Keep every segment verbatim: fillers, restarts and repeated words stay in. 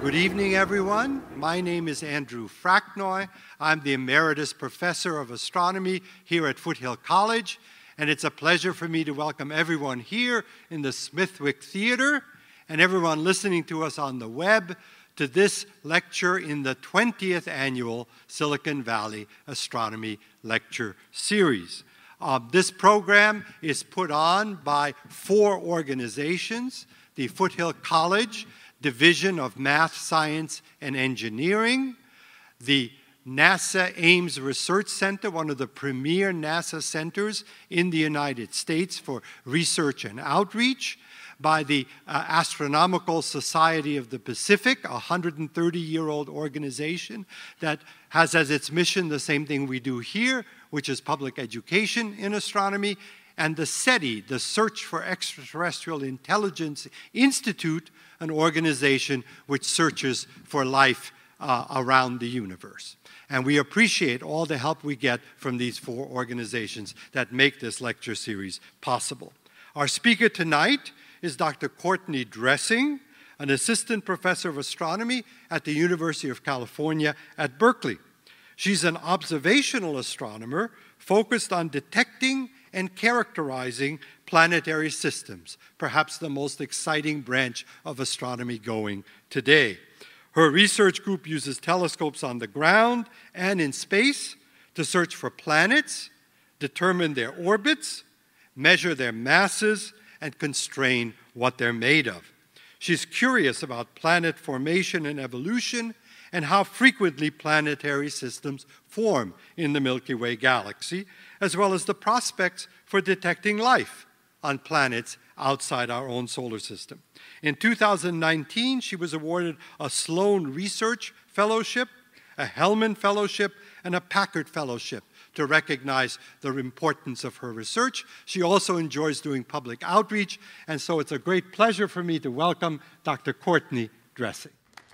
Good evening, everyone. My name is Andrew Fracknoy. I'm the Emeritus Professor of Astronomy here at Foothill College, and it's a pleasure for me to welcome everyone here in the Smithwick Theater and everyone listening to us on the web to this lecture in the twentieth Annual Silicon Valley Astronomy Lecture Series. Uh, this program is put on by four organizations: the Foothill College Division of Math, Science, and Engineering, the NASA Ames Research Center, one of the premier NASA centers in the United States for research and outreach, by the uh, Astronomical Society of the Pacific, a one hundred thirty-year-old organization that has as its mission the same thing we do here, which is public education in astronomy, and the SETI, the Search for Extraterrestrial Intelligence Institute, an organization which searches for life uh, around the universe. And we appreciate all the help we get from these four organizations that make this lecture series possible. Our speaker tonight is Doctor Courtney Dressing, an assistant professor of astronomy at the University of California at Berkeley. She's an observational astronomer focused on detecting and characterizing planetary systems, perhaps the most exciting branch of astronomy going today. Her research group uses telescopes on the ground and in space to search for planets, determine their orbits, measure their masses, and constrain what they're made of. She's curious about planet formation and evolution and how frequently planetary systems form in the Milky Way galaxy, as well as the prospects for detecting life on planets outside our own solar system. In two thousand nineteen, she was awarded a Sloan Research Fellowship, a Hellman Fellowship, and a Packard Fellowship to recognize the importance of her research. She also enjoys doing public outreach, and so it's a great pleasure for me to welcome Doctor Courtney Dressing.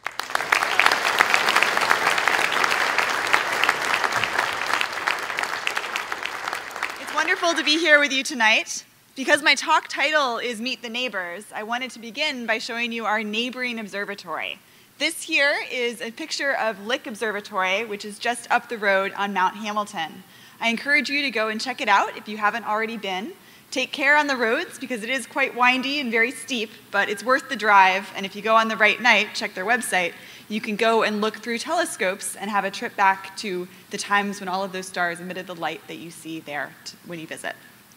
Wonderful to be here with you tonight. Because my talk title is Meet the Neighbors, I wanted to begin by showing you our neighboring observatory. This here is a picture of Lick Observatory, which is just up the road on Mount Hamilton. I encourage you to go and check it out if you haven't already been. Take care on the roads because it is quite windy and very steep, but it's worth the drive, and if you go on the right night, check their website, you can go and look through telescopes and have a trip back to the times when all of those stars emitted the light that you see there when you visit.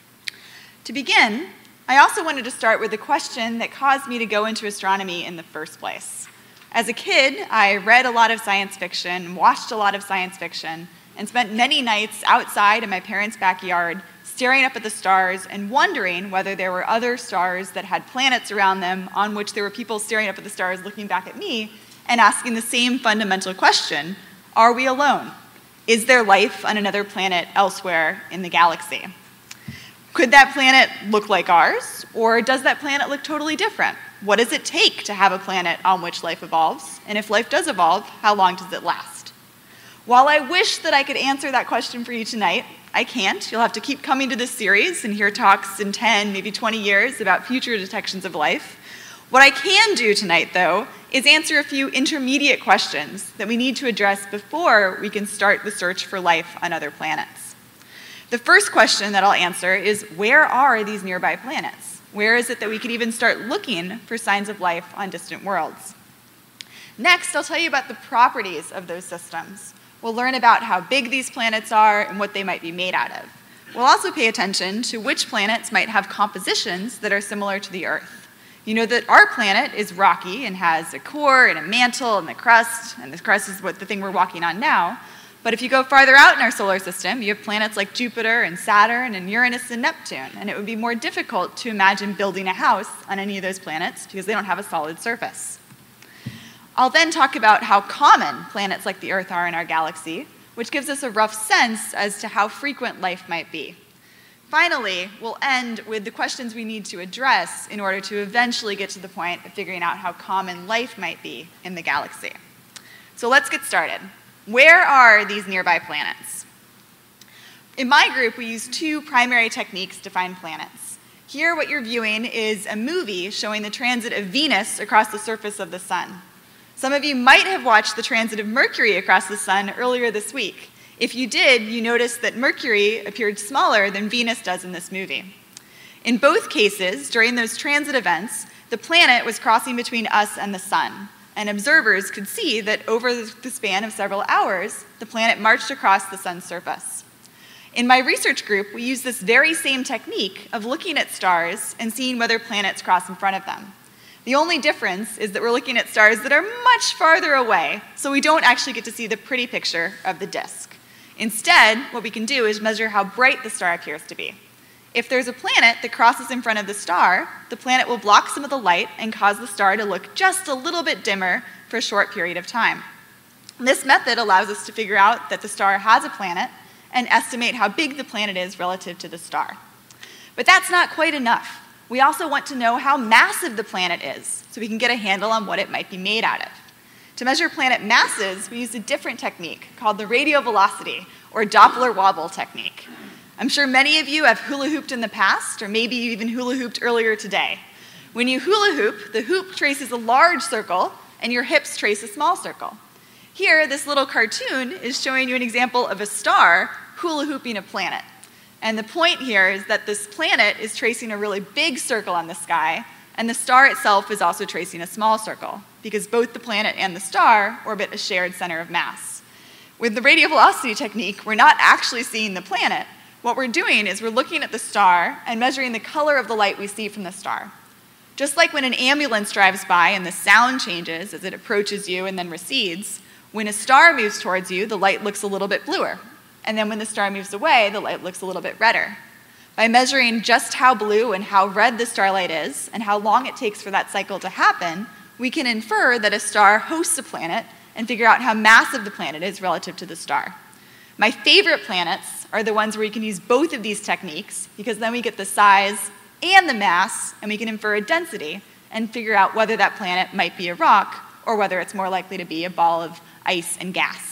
To begin, I also wanted to start with the question that caused me to go into astronomy in the first place. As a kid, I read a lot of science fiction, watched a lot of science fiction, and spent many nights outside in my parents' backyard staring up at the stars and wondering whether there were other stars that had planets around them on which there were people staring up at the stars looking back at me and asking the same fundamental question: are we alone? Is there life on another planet elsewhere in the galaxy? Could that planet look like ours, or does that planet look totally different? What does it take to have a planet on which life evolves? And if life does evolve, how long does it last? While I wish that I could answer that question for you tonight, I can't. You'll have to keep coming to this series and hear talks in ten, maybe twenty years about future detections of life. What I can do tonight, though, is answer a few intermediate questions that we need to address before we can start the search for life on other planets. The first question that I'll answer is, where are these nearby planets? Where is it that we could even start looking for signs of life on distant worlds? Next, I'll tell you about the properties of those systems. We'll learn about how big these planets are and what they might be made out of. We'll also pay attention to which planets might have compositions that are similar to the Earth. You know that our planet is rocky and has a core and a mantle and the crust, and the crust is what the thing we're walking on now. But if you go farther out in our solar system, you have planets like Jupiter and Saturn and Uranus and Neptune, and it would be more difficult to imagine building a house on any of those planets because they don't have a solid surface. I'll then talk about how common planets like the Earth are in our galaxy, which gives us a rough sense as to how frequent life might be. Finally, we'll end with the questions we need to address in order to eventually get to the point of figuring out how common life might be in the galaxy. So let's get started. Where are these nearby planets? In my group, we use two primary techniques to find planets. Here, what you're viewing is a movie showing the transit of Venus across the surface of the sun. Some of you might have watched the transit of Mercury across the sun earlier this week. If you did, you noticed that Mercury appeared smaller than Venus does in this movie. In both cases, during those transit events, the planet was crossing between us and the sun, and observers could see that over the span of several hours, the planet marched across the sun's surface. In my research group, we use this very same technique of looking at stars and seeing whether planets cross in front of them. The only difference is that we're looking at stars that are much farther away, so we don't actually get to see the pretty picture of the disk. Instead, what we can do is measure how bright the star appears to be. If there's a planet that crosses in front of the star, the planet will block some of the light and cause the star to look just a little bit dimmer for a short period of time. This method allows us to figure out that the star has a planet and estimate how big the planet is relative to the star. But that's not quite enough. We also want to know how massive the planet is, so we can get a handle on what it might be made out of. To measure planet masses, we use a different technique called the radial velocity, or Doppler wobble technique. I'm sure many of you have hula hooped in the past, or maybe you even hula hooped earlier today. When you hula hoop, the hoop traces a large circle, and your hips trace a small circle. Here, this little cartoon is showing you an example of a star hula hooping a planet. And the point here is that this planet is tracing a really big circle on the sky, and the star itself is also tracing a small circle, because both the planet and the star orbit a shared center of mass. With the radial velocity technique, we're not actually seeing the planet. What we're doing is we're looking at the star and measuring the color of the light we see from the star. Just like when an ambulance drives by and the sound changes as it approaches you and then recedes, when a star moves towards you, the light looks a little bit bluer. And then when the star moves away, the light looks a little bit redder. By measuring just how blue and how red the starlight is and how long it takes for that cycle to happen, we can infer that a star hosts a planet and figure out how massive the planet is relative to the star. My favorite planets are the ones where we can use both of these techniques, because then we get the size and the mass, and we can infer a density and figure out whether that planet might be a rock or whether it's more likely to be a ball of ice and gas.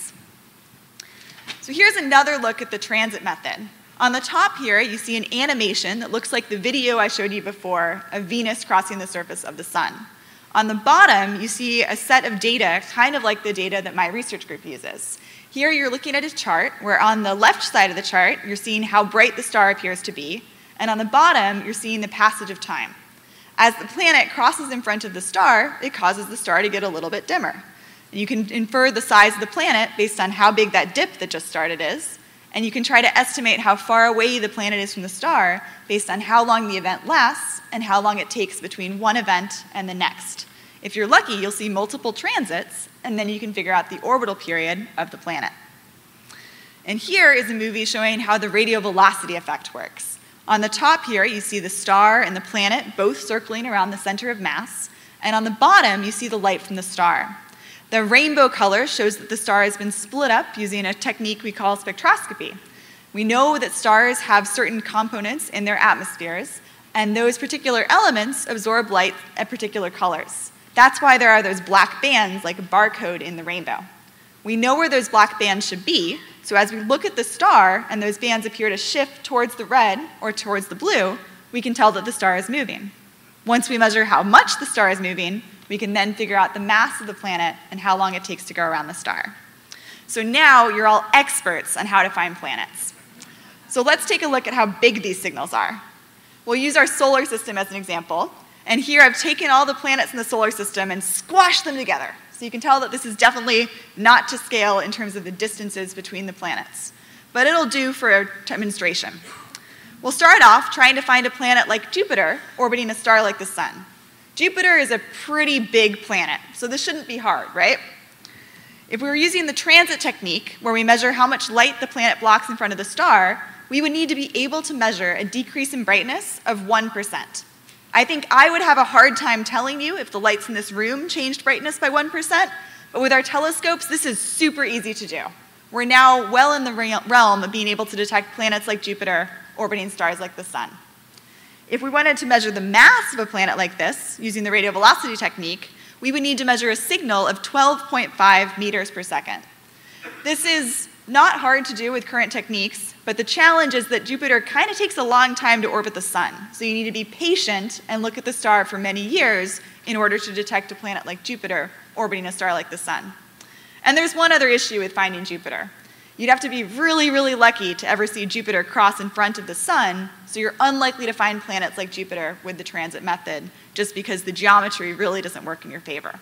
So here's another look at the transit method. On the top here, you see an animation that looks like the video I showed you before of Venus crossing the surface of the sun. On the bottom, you see a set of data, kind of like the data that my research group uses. Here you're looking at a chart where on the left side of the chart, you're seeing how bright the star appears to be, and on the bottom, you're seeing the passage of time. As the planet crosses in front of the star, it causes the star to get a little bit dimmer. And you can infer the size of the planet based on how big that dip that just started is, and you can try to estimate how far away the planet is from the star based on how long the event lasts and how long it takes between one event and the next. If you're lucky, you'll see multiple transits, and then you can figure out the orbital period of the planet. And here is a movie showing how the radial velocity effect works. On the top here, you see the star and the planet both circling around the center of mass, and on the bottom, you see the light from the star. The rainbow color shows that the star has been split up using a technique we call spectroscopy. We know that stars have certain components in their atmospheres, and those particular elements absorb light at particular colors. That's why there are those black bands like a barcode in the rainbow. We know where those black bands should be, so as we look at the star and those bands appear to shift towards the red or towards the blue, we can tell that the star is moving. Once we measure how much the star is moving, we can then figure out the mass of the planet and how long it takes to go around the star. So now you're all experts on how to find planets. So let's take a look at how big these signals are. We'll use our solar system as an example. And here I've taken all the planets in the solar system and squashed them together. So you can tell that this is definitely not to scale in terms of the distances between the planets. But it'll do for a demonstration. We'll start off trying to find a planet like Jupiter orbiting a star like the sun. Jupiter is a pretty big planet, so this shouldn't be hard, right? If we were using the transit technique, where we measure how much light the planet blocks in front of the star, we would need to be able to measure a decrease in brightness of one percent. I think I would have a hard time telling you if the lights in this room changed brightness by one percent, but with our telescopes, this is super easy to do. We're now well in the realm of being able to detect planets like Jupiter orbiting stars like the sun. If we wanted to measure the mass of a planet like this, using the radial velocity technique, we would need to measure a signal of twelve point five meters per second. This is not hard to do with current techniques, but the challenge is that Jupiter kind of takes a long time to orbit the sun. So you need to be patient and look at the star for many years in order to detect a planet like Jupiter orbiting a star like the sun. And there's one other issue with finding Jupiter. You'd have to be really, really lucky to ever see Jupiter cross in front of the sun, so you're unlikely to find planets like Jupiter with the transit method, just because the geometry really doesn't work in your favor.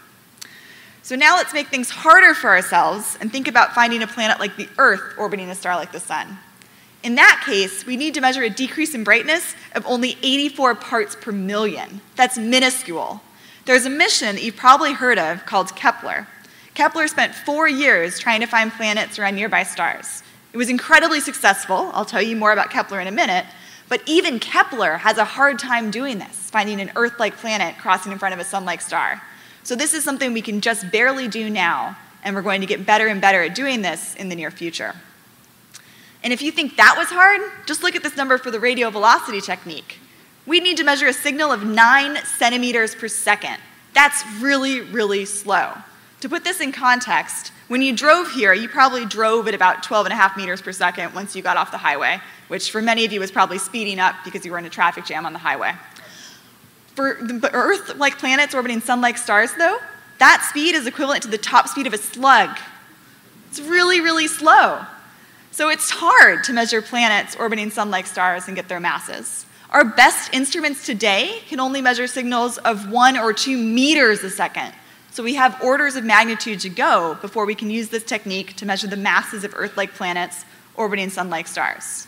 So now let's make things harder for ourselves and think about finding a planet like the Earth orbiting a star like the sun. In that case, we need to measure a decrease in brightness of only eighty-four parts per million. That's minuscule. There's a mission that you've probably heard of called Kepler. Kepler spent four years trying to find planets around nearby stars. It was incredibly successful. I'll tell you more about Kepler in a minute. But even Kepler has a hard time doing this, finding an Earth-like planet crossing in front of a sun-like star. So this is something we can just barely do now, and we're going to get better and better at doing this in the near future. And if you think that was hard, just look at this number for the radial velocity technique. We need to measure a signal of nine centimeters per second. That's really, really slow. To put this in context, when you drove here, you probably drove at about twelve and a half meters per second once you got off the highway, which for many of you was probably speeding up because you were in a traffic jam on the highway. For the Earth-like planets orbiting sun-like stars, though, that speed is equivalent to the top speed of a slug. It's really, really slow. So it's hard to measure planets orbiting sun-like stars and get their masses. Our best instruments today can only measure signals of one or two meters a second. So we have orders of magnitude to go before we can use this technique to measure the masses of Earth-like planets orbiting sun-like stars.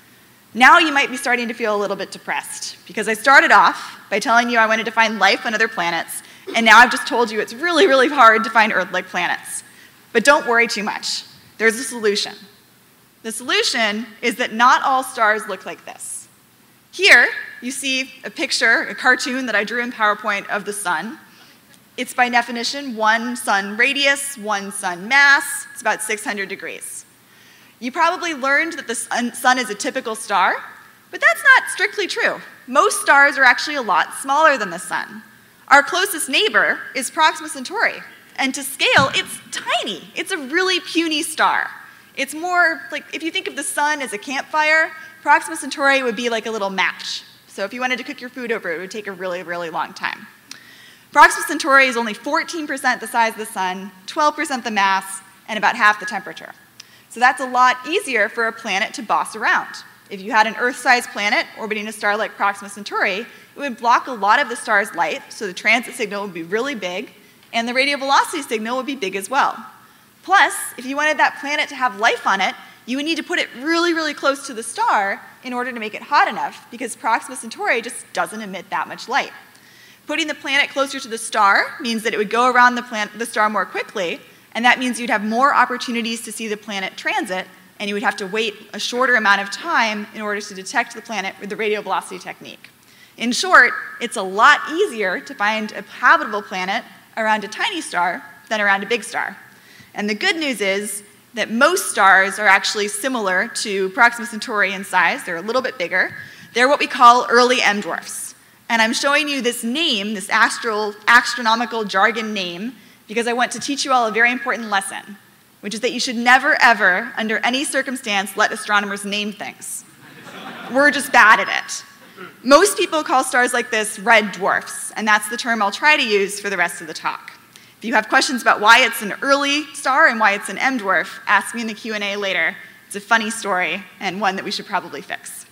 Now you might be starting to feel a little bit depressed, because I started off by telling you I wanted to find life on other planets, and now I've just told you it's really, really hard to find Earth-like planets. But don't worry too much. There's a solution. The solution is that not all stars look like this. Here, you see a picture, a cartoon that I drew in PowerPoint of the sun. It's by definition one sun radius, one sun mass. It's about six hundred degrees. You probably learned that the sun is a typical star, but that's not strictly true. Most stars are actually a lot smaller than the sun. Our closest neighbor is Proxima Centauri, and to scale, it's tiny. It's a really puny star. It's more like, if you think of the sun as a campfire, Proxima Centauri would be like a little match. So if you wanted to cook your food over, it would take a really, really long time. Proxima Centauri is only fourteen percent the size of the sun, twelve percent the mass, and about half the temperature. So that's a lot easier for a planet to boss around. If you had an Earth-sized planet orbiting a star like Proxima Centauri, it would block a lot of the star's light, so the transit signal would be really big, and the radial velocity signal would be big as well. Plus, if you wanted that planet to have life on it, you would need to put it really, really close to the star in order to make it hot enough, because Proxima Centauri just doesn't emit that much light. Putting the planet closer to the star means that it would go around the, planet, the star more quickly, and that means you'd have more opportunities to see the planet transit, and you would have to wait a shorter amount of time in order to detect the planet with the radial velocity technique. In short, it's a lot easier to find a habitable planet around a tiny star than around a big star. And the good news is that most stars are actually similar to Proxima Centauri in size. They're a little bit bigger. They're what we call early M dwarfs. And I'm showing you this name, this astral, astronomical jargon name, because I want to teach you all a very important lesson, which is that you should never, ever, under any circumstance, let astronomers name things. We're just bad at it. Most people call stars like this red dwarfs, and that's the term I'll try to use for the rest of the talk. If you have questions about why it's an early star and why it's an M dwarf, ask me in the Q and A later. It's a funny story, and one that we should probably fix.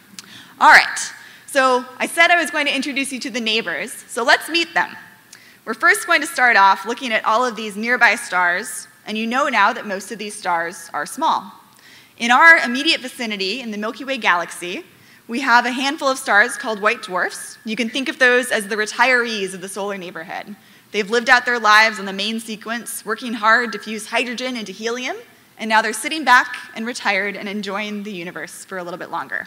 All right. So I said I was going to introduce you to the neighbors, so let's meet them. We're first going to start off looking at all of these nearby stars, and you know now that most of these stars are small. In our immediate vicinity, in the Milky Way galaxy, we have a handful of stars called white dwarfs. You can think of those as the retirees of the solar neighborhood. They've lived out their lives on the main sequence, working hard to fuse hydrogen into helium, and now they're sitting back and retired and enjoying the universe for a little bit longer.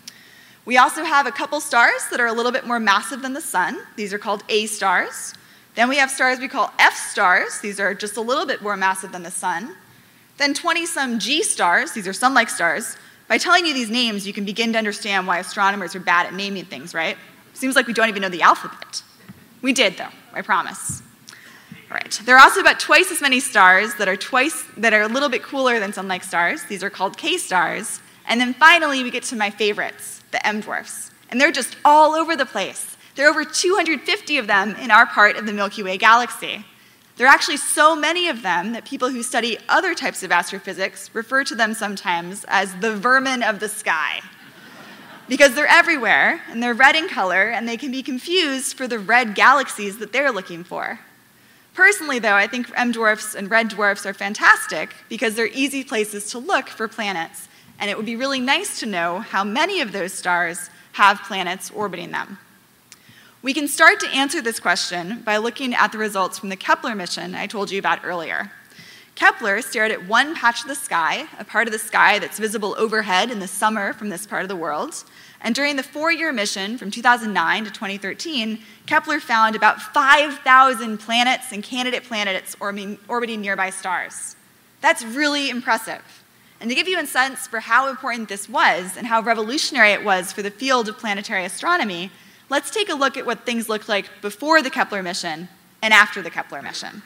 We also have a couple stars that are a little bit more massive than the sun. These are called A stars. Then we have stars we call F stars. These are just a little bit more massive than the sun. Then twenty-some G stars. These are sun-like stars. By telling you these names, you can begin to understand why astronomers are bad at naming things, right? Seems like we don't even know the alphabet. We did, though, I promise. All right. There are also about twice as many stars that are twice that are a little bit cooler than sun-like stars. These are called K-stars. And then finally, we get to my favorites, the M-dwarfs. And they're just all over the place. There are over two hundred fifty of them in our part of the Milky Way galaxy. There are actually so many of them that people who study other types of astrophysics refer to them sometimes as the vermin of the sky. Because they're everywhere, and they're red in color, and they can be confused for the red galaxies that they're looking for. Personally, though, I think M-dwarfs and red dwarfs are fantastic because they're easy places to look for planets, and it would be really nice to know how many of those stars have planets orbiting them. We can start to answer this question by looking at the results from the Kepler mission I told you about earlier. Kepler stared at one patch of the sky, a part of the sky that's visible overhead in the summer from this part of the world, and during the four-year mission from two thousand nine to twenty thirteen, Kepler found about five thousand planets and candidate planets orbiting, orbiting nearby stars. That's really impressive. And to give you a sense for how important this was and how revolutionary it was for the field of planetary astronomy, let's take a look at what things looked like before the Kepler mission and after the Kepler mission.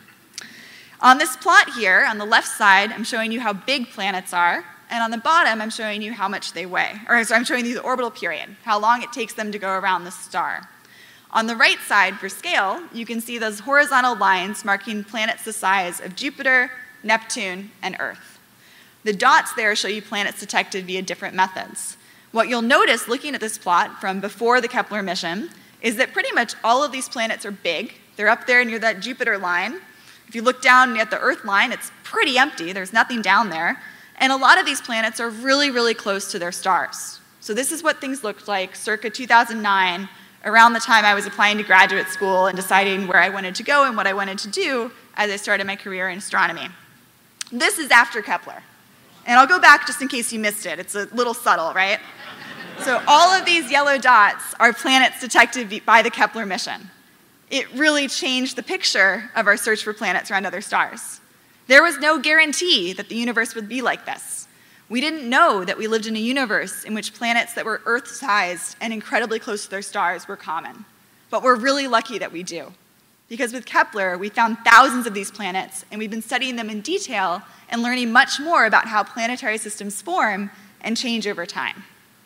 On this plot here, on the left side, I'm showing you how big planets are, and on the bottom, I'm showing you how much they weigh. Or sorry, I'm showing you the orbital period, how long it takes them to go around the star. On the right side, for scale, you can see those horizontal lines marking planets the size of Jupiter, Neptune, and Earth. The dots there show you planets detected via different methods. What you'll notice looking at this plot from before the Kepler mission is that pretty much all of these planets are big. They're up there near that Jupiter line. If you look down at the Earth line, it's pretty empty. There's nothing down there. And a lot of these planets are really, really close to their stars. So this is what things looked like circa two thousand nine, around the time I was applying to graduate school and deciding where I wanted to go and what I wanted to do as I started my career in astronomy. This is after Kepler. And I'll go back just in case you missed it. It's a little subtle, right? So all of these yellow dots are planets detected by the Kepler mission. It really changed the picture of our search for planets around other stars. There was no guarantee that the universe would be like this. We didn't know that we lived in a universe in which planets that were Earth-sized and incredibly close to their stars were common. But we're really lucky that we do. Because with Kepler, we found thousands of these planets, and we've been studying them in detail and learning much more about how planetary systems form and change over time.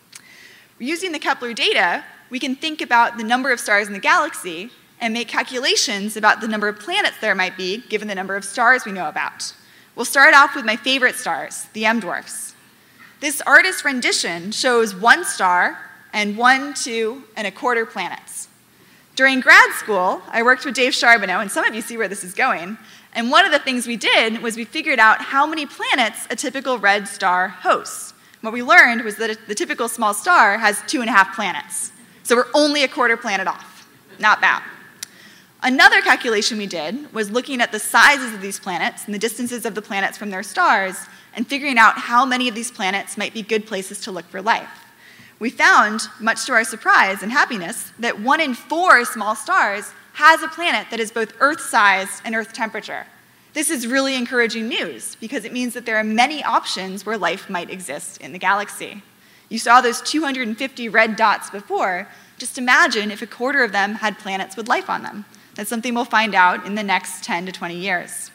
Using the Kepler data, we can think about the number of stars in the galaxy and make calculations about the number of planets there might be given the number of stars we know about. We'll start off with my favorite stars, the M-dwarfs. This artist's rendition shows one star and one, two, and a quarter planets. During grad school, I worked with Dave Charbonneau, and some of you see where this is going, and one of the things we did was we figured out how many planets a typical red star hosts. What we learned was that the typical small star has two and a half planets. So we're only a quarter planet off. Not bad. Another calculation we did was looking at the sizes of these planets and the distances of the planets from their stars and figuring out how many of these planets might be good places to look for life. We found, much to our surprise and happiness, that one in four small stars has a planet that is both Earth-sized and Earth temperature. This is really encouraging news because it means that there are many options where life might exist in the galaxy. You saw those two hundred fifty red dots before. Just imagine if a quarter of them had planets with life on them. That's something we'll find out in the next ten to twenty years.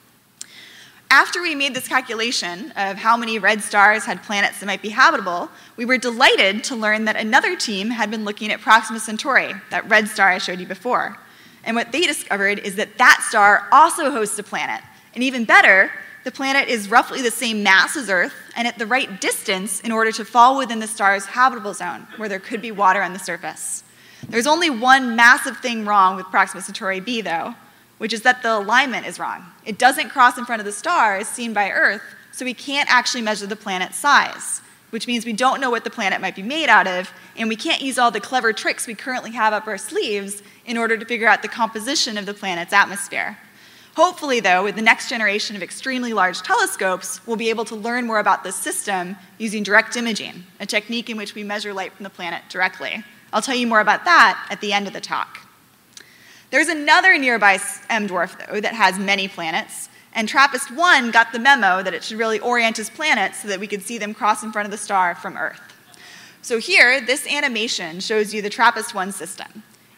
After we made this calculation of how many red stars had planets that might be habitable, we were delighted to learn that another team had been looking at Proxima Centauri, that red star I showed you before. And what they discovered is that that star also hosts a planet. And even better, the planet is roughly the same mass as Earth and at the right distance in order to fall within the star's habitable zone, where there could be water on the surface. There's only one massive thing wrong with Proxima Centauri b, though, which is that the alignment is wrong. It doesn't cross in front of the star as seen by Earth, so we can't actually measure the planet's size, which means we don't know what the planet might be made out of, and we can't use all the clever tricks we currently have up our sleeves in order to figure out the composition of the planet's atmosphere. Hopefully, though, with the next generation of extremely large telescopes, we'll be able to learn more about this system using direct imaging, a technique in which we measure light from the planet directly. I'll tell you more about that at the end of the talk. There's another nearby M-dwarf, though, that has many planets, and TRAPPIST one got the memo that it should really orient its planets so that we could see them cross in front of the star from Earth. So here, this animation shows you the TRAPPIST one system.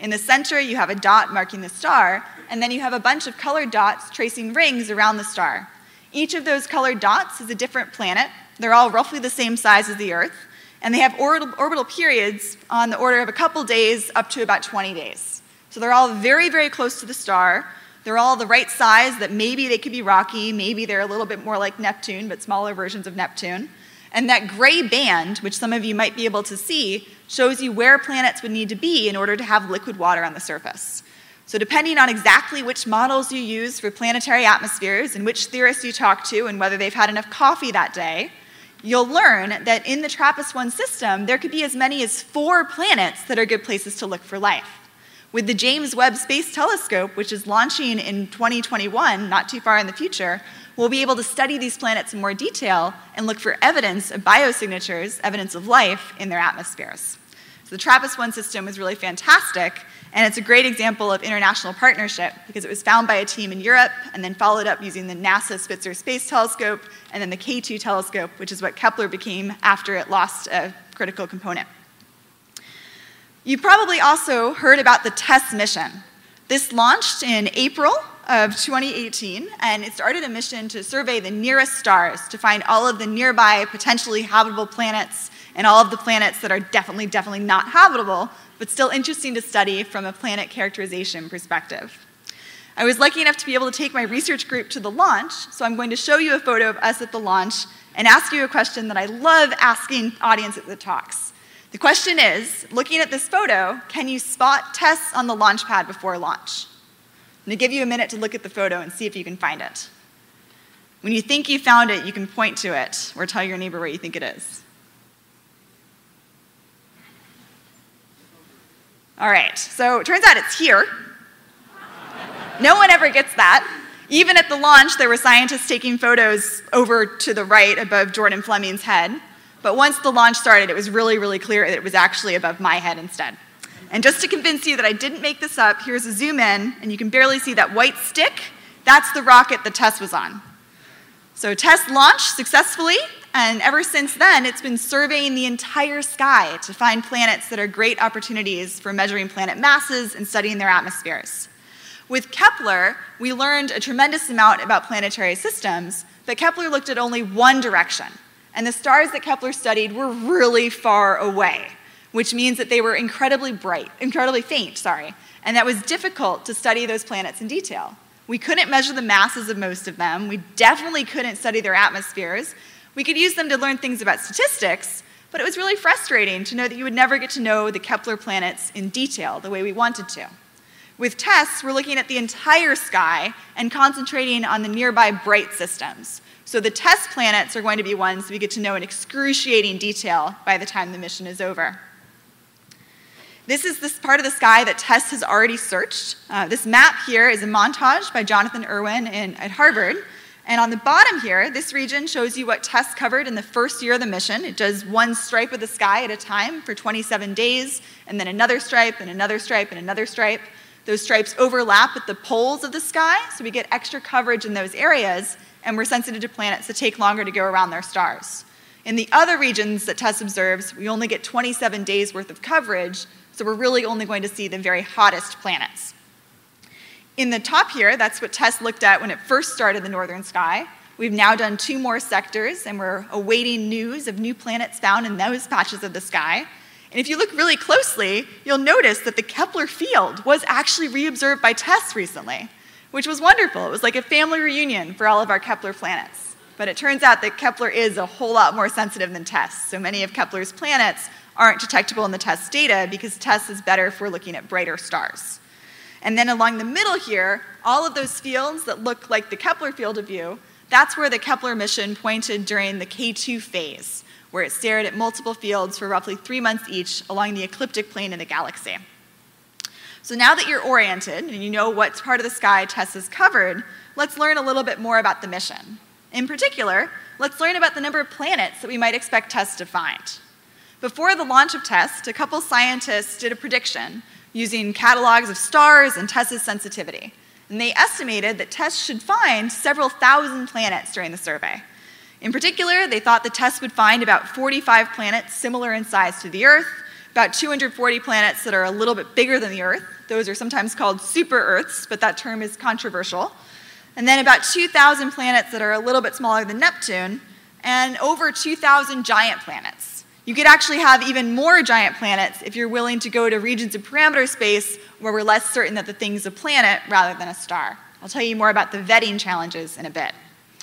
In the center, you have a dot marking the star, and then you have a bunch of colored dots tracing rings around the star. Each of those colored dots is a different planet. They're all roughly the same size as the Earth, and they have orbital, orbital periods on the order of a couple days up to about twenty days. So they're all very, very close to the star. They're all the right size that maybe they could be rocky, maybe they're a little bit more like Neptune, but smaller versions of Neptune. And that gray band, which some of you might be able to see, shows you where planets would need to be in order to have liquid water on the surface. So depending on exactly which models you use for planetary atmospheres and which theorists you talk to and whether they've had enough coffee that day, you'll learn that in the TRAPPIST one system, there could be as many as four planets that are good places to look for life. With the James Webb Space Telescope, which is launching in twenty twenty-one, not too far in the future, we'll be able to study these planets in more detail and look for evidence of biosignatures, evidence of life in their atmospheres. So the TRAPPIST one system is really fantastic, and it's a great example of international partnership because it was found by a team in Europe and then followed up using the NASA Spitzer Space Telescope and then the K two telescope, which is what Kepler became after it lost a critical component. You probably also heard about the TESS mission. This launched in April of twenty eighteen, and it started a mission to survey the nearest stars to find all of the nearby potentially habitable planets and all of the planets that are definitely, definitely not habitable, but still interesting to study from a planet characterization perspective. I was lucky enough to be able to take my research group to the launch, so I'm going to show you a photo of us at the launch and ask you a question that I love asking audience at the talks. The question is, looking at this photo, can you spot TESS on the launch pad before launch? I'm going to give you a minute to look at the photo and see if you can find it. When you think you found it, you can point to it or tell your neighbor where you think it is. All right, so it turns out it's here. No one ever gets that. Even at the launch, there were scientists taking photos over to the right above Jordan Fleming's head. But once the launch started, it was really, really clear that it was actually above my head instead. And just to convince you that I didn't make this up, here's a zoom in, and you can barely see that white stick. That's the rocket that TESS was on. So TESS launched successfully, and ever since then, it's been surveying the entire sky to find planets that are great opportunities for measuring planet masses and studying their atmospheres. With Kepler, we learned a tremendous amount about planetary systems, but Kepler looked at only one direction. And the stars that Kepler studied were really far away, which means that they were incredibly bright, incredibly faint, sorry, and that was difficult to study those planets in detail. We couldn't measure the masses of most of them. We definitely couldn't study their atmospheres. We could use them to learn things about statistics, but it was really frustrating to know that you would never get to know the Kepler planets in detail the way we wanted to. With TESS, we're looking at the entire sky and concentrating on the nearby bright systems. So the TESS planets are going to be ones we get to know in excruciating detail by the time the mission is over. This is this part of the sky that TESS has already searched. Uh, this map here is a montage by Jonathan Irwin in, at Harvard. And on the bottom here, this region shows you what TESS covered in the first year of the mission. It does one stripe of the sky at a time for twenty-seven days, and then another stripe, and another stripe, and another stripe. Those stripes overlap at the poles of the sky, so we get extra coverage in those areas, and we're sensitive to planets that take longer to go around their stars. In the other regions that TESS observes, we only get twenty-seven days worth of coverage, so we're really only going to see the very hottest planets. In the top here, that's what TESS looked at when it first started the northern sky. We've now done two more sectors, and we're awaiting news of new planets found in those patches of the sky. And if you look really closely, you'll notice that the Kepler field was actually reobserved by TESS recently, which was wonderful. It was like a family reunion for all of our Kepler planets. But it turns out that Kepler is a whole lot more sensitive than TESS, so many of Kepler's planets aren't detectable in the TESS data because TESS is better for looking at brighter stars. And then along the middle here, all of those fields that look like the Kepler field of view, that's where the Kepler mission pointed during the K two phase, where it stared at multiple fields for roughly three months each along the ecliptic plane of the galaxy. So now that you're oriented and you know what part of the sky TESS has covered, let's learn a little bit more about the mission. In particular, let's learn about the number of planets that we might expect TESS to find. Before the launch of TESS, a couple scientists did a prediction using catalogs of stars and TESS's sensitivity. And they estimated that TESS should find several thousand planets during the survey. In particular, they thought that TESS would find about forty-five planets similar in size to the Earth, about two hundred forty planets that are a little bit bigger than the Earth, Those are sometimes called super-Earths, but that term is controversial. And then about two thousand planets that are a little bit smaller than Neptune, and over two thousand giant planets. You could actually have even more giant planets if you're willing to go to regions of parameter space where we're less certain that the thing's a planet rather than a star. I'll tell you more about the vetting challenges in a bit.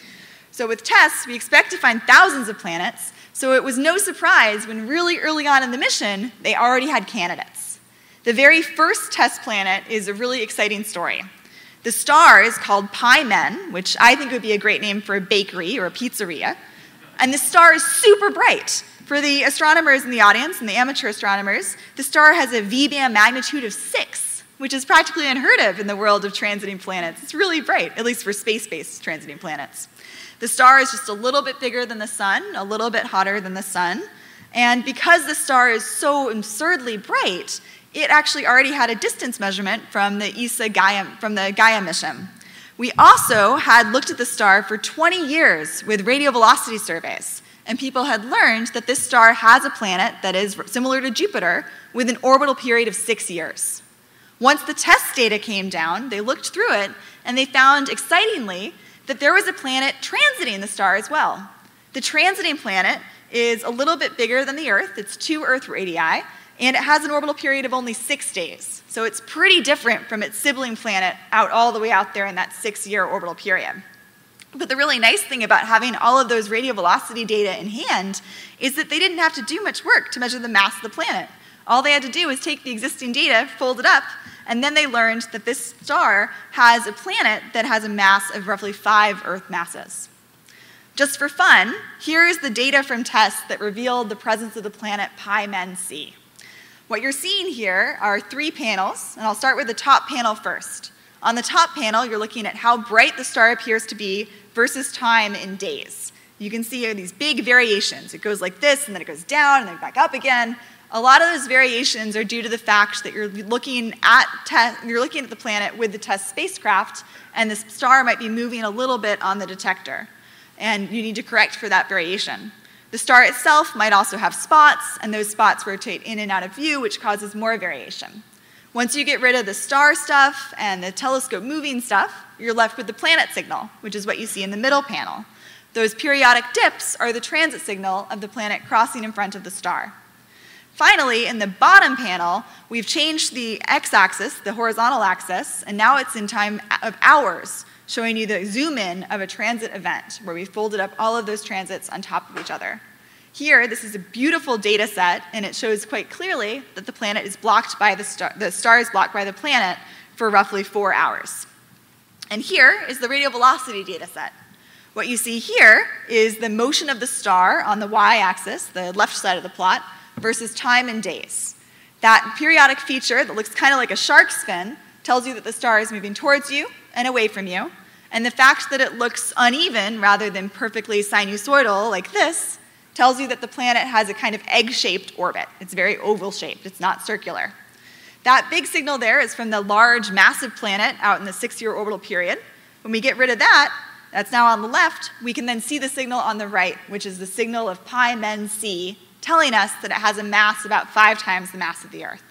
So with TESS, we expect to find thousands of planets, so it was no surprise when really early on in the mission, they already had candidates. The very first TESS planet is a really exciting story. The star is called Pi Men, which I think would be a great name for a bakery or a pizzeria. And the star is super bright. For the astronomers in the audience and the amateur astronomers, the star has a V-band magnitude of six, which is practically unheard of in the world of transiting planets. It's really bright, at least for space-based transiting planets. The star is just a little bit bigger than the sun, a little bit hotter than the sun. And because the star is so absurdly bright, it actually already had a distance measurement from the E S A Gaia, from the Gaia mission. We also had looked at the star for twenty years with radio velocity surveys, and people had learned that this star has a planet that is similar to Jupiter with an orbital period of six years. Once the TESS data came down, they looked through it, and they found, excitingly, that there was a planet transiting the star as well. The transiting planet is a little bit bigger than the Earth. It's two Earth radii, and it has an orbital period of only six days. So it's pretty different from its sibling planet out all the way out there in that six-year orbital period. But the really nice thing about having all of those radio velocity data in hand is that they didn't have to do much work to measure the mass of the planet. All they had to do was take the existing data, fold it up, and then they learned that this star has a planet that has a mass of roughly five Earth masses. Just for fun, here is the data from TESS that revealed the presence of the planet Pi Men C. What you're seeing here are three panels, and I'll start with the top panel first. On the top panel, you're looking at how bright the star appears to be versus time in days. You can see these big variations. It goes like this, and then it goes down, and then back up again. A lot of those variations are due to the fact that you're looking at TESS, you're looking at the planet with the TESS spacecraft, and the star might be moving a little bit on the detector, and you need to correct for that variation. The star itself might also have spots, and those spots rotate in and out of view, which causes more variation. Once you get rid of the star stuff and the telescope moving stuff, you're left with the planet signal, which is what you see in the middle panel. Those periodic dips are the transit signal of the planet crossing in front of the star. Finally, in the bottom panel, we've changed the x-axis, the horizontal axis, and now it's in time of hours, showing you the zoom in of a transit event, where we folded up all of those transits on top of each other. Here, this is a beautiful data set, and it shows quite clearly that the planet is blocked by the star, the star is blocked by the planet for roughly four hours. And here is the radio velocity data set. What you see here is the motion of the star on the y-axis, the left side of the plot, versus time in days. That periodic feature that looks kind of like a shark's fin tells you that the star is moving towards you and away from you, and the fact that it looks uneven rather than perfectly sinusoidal like this tells you that the planet has a kind of egg-shaped orbit. It's very oval-shaped. It's not circular. That big signal there is from the large, massive planet out in the six-year orbital period. When we get rid of that, that's now on the left, we can then see the signal on the right, which is the signal of Pi Men C, telling us that it has a mass about five times the mass of the Earth.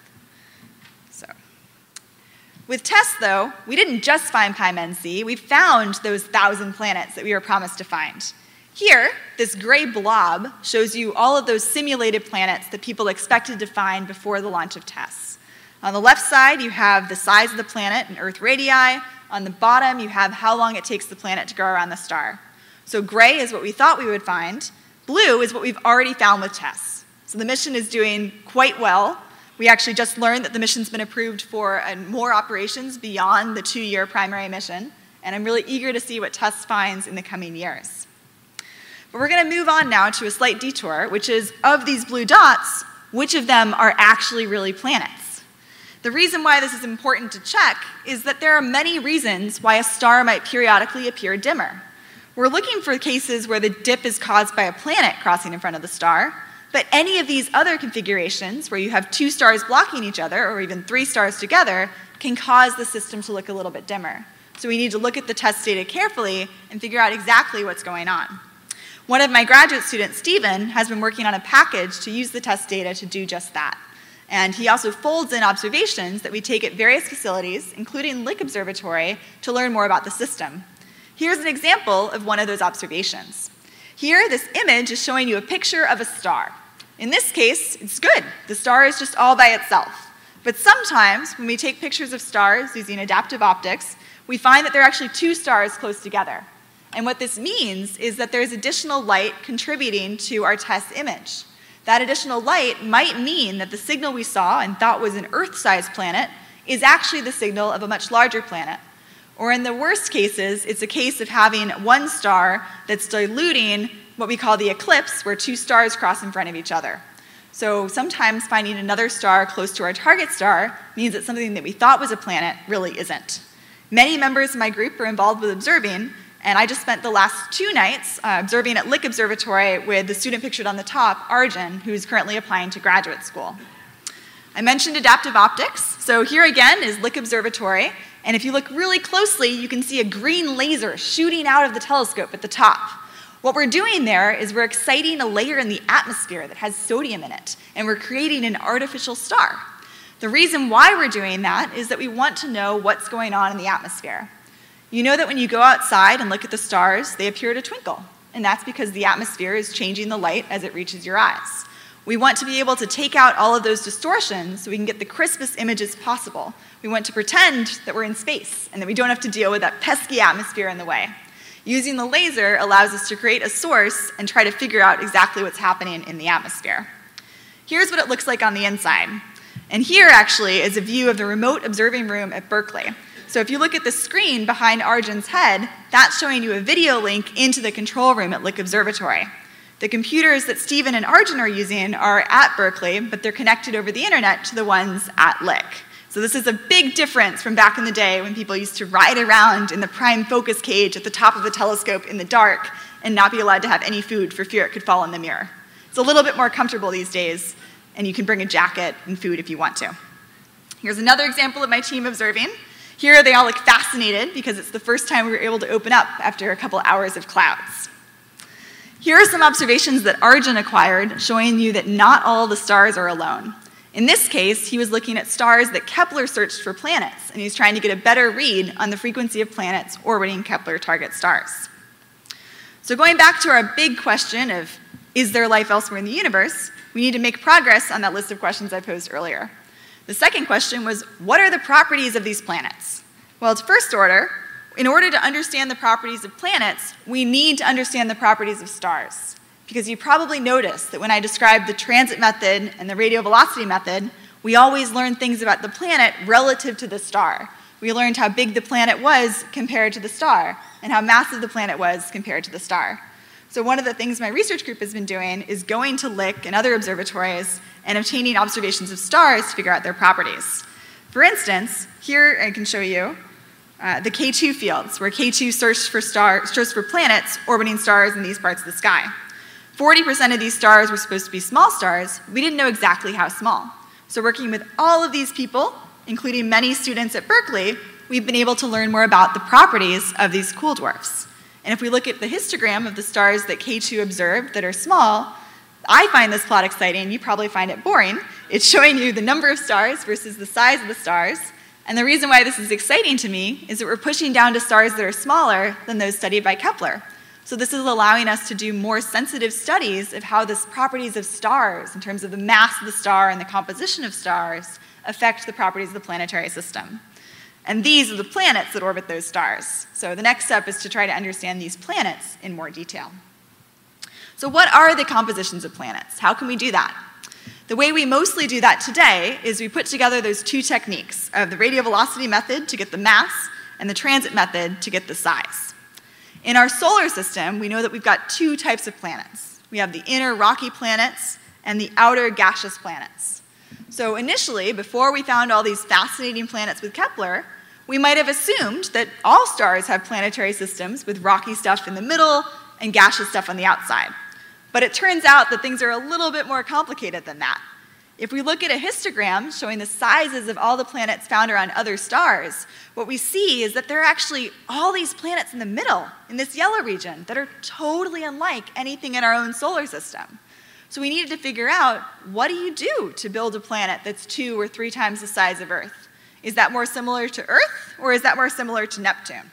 So, with TESS, though, we didn't just find Pi Men C. We found those thousand planets that we were promised to find. Here, this gray blob shows you all of those simulated planets that people expected to find before the launch of TESS. On the left side, you have the size of the planet in Earth radii. On the bottom, you have how long it takes the planet to go around the star. So gray is what we thought we would find. Blue is what we've already found with TESS. So the mission is doing quite well. We actually just learned that the mission's been approved for uh, more operations beyond the two-year primary mission, and I'm really eager to see what TESS finds in the coming years. But we're going to move on now to a slight detour, which is, of these blue dots, which of them are actually really planets? The reason why this is important to check is that there are many reasons why a star might periodically appear dimmer. We're looking for cases where the dip is caused by a planet crossing in front of the star, but any of these other configurations, where you have two stars blocking each other, or even three stars together, can cause the system to look a little bit dimmer. So we need to look at the TESS data carefully and figure out exactly what's going on. One of my graduate students, Stephen, has been working on a package to use the TESS data to do just that. And he also folds in observations that we take at various facilities, including Lick Observatory, to learn more about the system. Here's an example of one of those observations. Here, this image is showing you a picture of a star. In this case, it's good. The star is just all by itself. But sometimes, when we take pictures of stars using adaptive optics, we find that there are actually two stars close together. And what this means is that there's additional light contributing to our test image. That additional light might mean that the signal we saw and thought was an Earth-sized planet is actually the signal of a much larger planet. Or in the worst cases, it's a case of having one star that's diluting what we call the eclipse, where two stars cross in front of each other. So sometimes finding another star close to our target star means that something that we thought was a planet really isn't. Many members of my group are involved with observing, and I just spent the last two nights uh, observing at Lick Observatory with the student pictured on the top, Arjun, who's currently applying to graduate school. I mentioned adaptive optics, so here again is Lick Observatory, and if you look really closely, you can see a green laser shooting out of the telescope at the top. What we're doing there is we're exciting a layer in the atmosphere that has sodium in it, and we're creating an artificial star. The reason why we're doing that is that we want to know what's going on in the atmosphere. You know that when you go outside and look at the stars, they appear to twinkle, and that's because the atmosphere is changing the light as it reaches your eyes. We want to be able to take out all of those distortions so we can get the crispest images possible. We want to pretend that we're in space and that we don't have to deal with that pesky atmosphere in the way. Using the laser allows us to create a source and try to figure out exactly what's happening in the atmosphere. Here's what it looks like on the inside. And here, actually, is a view of the remote observing room at Berkeley. So if you look at the screen behind Arjun's head, that's showing you a video link into the control room at Lick Observatory. The computers that Stephen and Arjun are using are at Berkeley, but they're connected over the internet to the ones at Lick. So this is a big difference from back in the day when people used to ride around in the prime focus cage at the top of the telescope in the dark and not be allowed to have any food for fear it could fall in the mirror. It's a little bit more comfortable these days, and you can bring a jacket and food if you want to. Here's another example of my team observing. Here they all look fascinated because it's the first time we were able to open up after a couple hours of clouds. Here are some observations that Arjun acquired showing you that not all the stars are alone. In this case, he was looking at stars that Kepler searched for planets, and he's trying to get a better read on the frequency of planets orbiting Kepler target stars. So going back to our big question of, is there life elsewhere in the universe, we need to make progress on that list of questions I posed earlier. The second question was, what are the properties of these planets? Well, it's first order. In order to understand the properties of planets, we need to understand the properties of stars. Because you probably noticed that when I described the transit method and the radial velocity method, we always learned things about the planet relative to the star. We learned how big the planet was compared to the star, and how massive the planet was compared to the star. So one of the things my research group has been doing is going to Lick and other observatories and obtaining observations of stars to figure out their properties. For instance, here I can show you uh, the K two fields, where K two searched for, star, searched for planets orbiting stars in these parts of the sky. forty percent of these stars were supposed to be small stars. We didn't know exactly how small. So working with all of these people, including many students at Berkeley, we've been able to learn more about the properties of these cool dwarfs. And if we look at the histogram of the stars that K two observed that are small, I find this plot exciting. You probably find it boring. It's showing you the number of stars versus the size of the stars. And the reason why this is exciting to me is that we're pushing down to stars that are smaller than those studied by Kepler. So this is allowing us to do more sensitive studies of how the properties of stars, in terms of the mass of the star and the composition of stars, affect the properties of the planetary system. And these are the planets that orbit those stars. So the next step is to try to understand these planets in more detail. So what are the compositions of planets? How can we do that? The way we mostly do that today is we put together those two techniques of the radial velocity method to get the mass and the transit method to get the size. In our solar system, we know that we've got two types of planets. We have the inner rocky planets and the outer gaseous planets. So initially, before we found all these fascinating planets with Kepler, we might have assumed that all stars have planetary systems with rocky stuff in the middle and gaseous stuff on the outside. But it turns out that things are a little bit more complicated than that. If we look at a histogram showing the sizes of all the planets found around other stars, what we see is that there are actually all these planets in the middle, in this yellow region, that are totally unlike anything in our own solar system. So we needed to figure out, what do you do to build a planet that's two or three times the size of Earth? Is that more similar to Earth, or is that more similar to Neptune?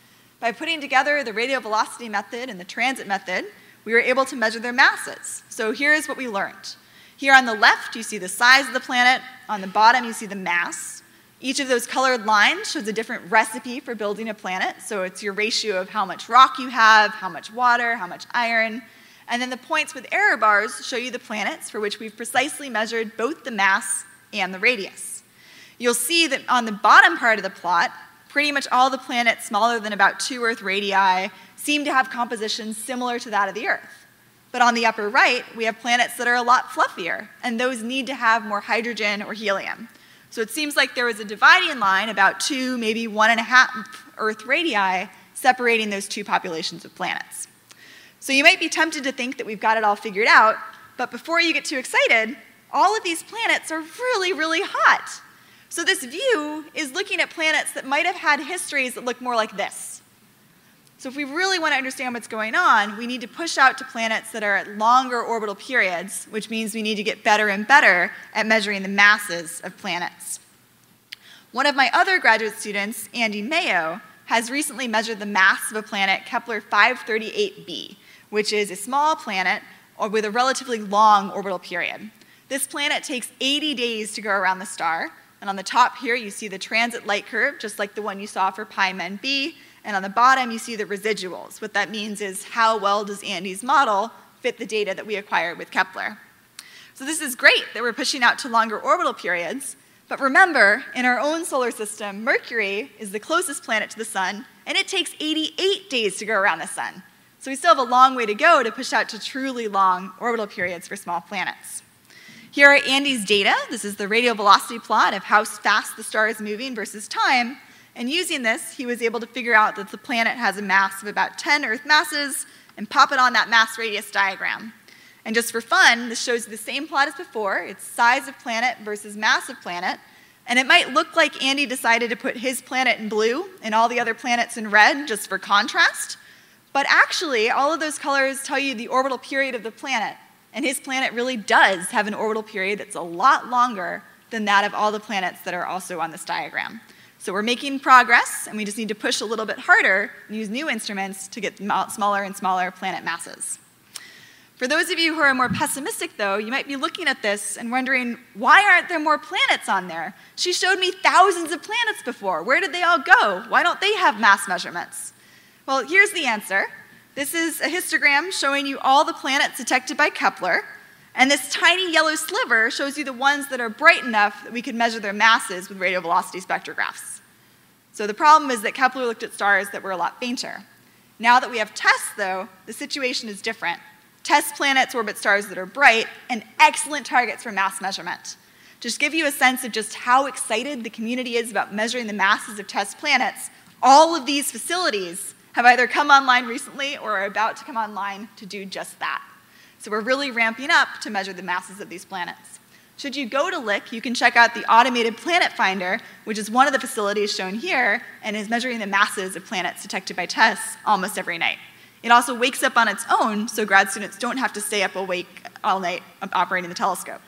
By putting together the radial velocity method and the transit method, we were able to measure their masses. So here's what we learned. Here on the left, you see the size of the planet. On the bottom, you see the mass. Each of those colored lines shows a different recipe for building a planet. So it's your ratio of how much rock you have, how much water, how much iron. And then the points with error bars show you the planets for which we've precisely measured both the mass and the radius. You'll see that on the bottom part of the plot, pretty much all the planets smaller than about two Earth radii seem to have compositions similar to that of the Earth. But on the upper right, we have planets that are a lot fluffier, and those need to have more hydrogen or helium. So it seems like there was a dividing line about two, maybe one and a half Earth radii separating those two populations of planets. So you might be tempted to think that we've got it all figured out, but before you get too excited, all of these planets are really, really hot. So this view is looking at planets that might have had histories that look more like this. So if we really want to understand what's going on, we need to push out to planets that are at longer orbital periods, which means we need to get better and better at measuring the masses of planets. One of my other graduate students, Andy Mayo, has recently measured the mass of a planet, Kepler five thirty-eight b, which is a small planet with a relatively long orbital period. This planet takes eighty days to go around the star, and on the top here you see the transit light curve, just like the one you saw for Pi Men b, and on the bottom you see the residuals. What that means is how well does Andy's model fit the data that we acquired with Kepler. So this is great that we're pushing out to longer orbital periods, but remember, in our own solar system, Mercury is the closest planet to the sun, and it takes eighty-eight days to go around the sun. So we still have a long way to go to push out to truly long orbital periods for small planets. Here are Andy's data. This is the radial velocity plot of how fast the star is moving versus time. And using this, he was able to figure out that the planet has a mass of about ten Earth masses and pop it on that mass radius diagram. And just for fun, this shows you the same plot as before. It's size of planet versus mass of planet. And it might look like Andy decided to put his planet in blue and all the other planets in red just for contrast. But actually, all of those colors tell you the orbital period of the planet. And his planet really does have an orbital period that's a lot longer than that of all the planets that are also on this diagram. So we're making progress, and we just need to push a little bit harder and use new instruments to get smaller and smaller planet masses. For those of you who are more pessimistic, though, you might be looking at this and wondering, why aren't there more planets on there? She showed me thousands of planets before. Where did they all go? Why don't they have mass measurements? Well, here's the answer. This is a histogram showing you all the planets detected by Kepler, and this tiny yellow sliver shows you the ones that are bright enough that we could measure their masses with radial velocity spectrographs. So the problem is that Kepler looked at stars that were a lot fainter. Now that we have TESS, though, the situation is different. TESS planets orbit stars that are bright and excellent targets for mass measurement. To just give you a sense of just how excited the community is about measuring the masses of TESS planets, all of these facilities have either come online recently or are about to come online to do just that. So we're really ramping up to measure the masses of these planets. Should you go to Lick, you can check out the Automated Planet Finder, which is one of the facilities shown here, and is measuring the masses of planets detected by TESS almost every night. It also wakes up on its own, so grad students don't have to stay up awake all night operating the telescope.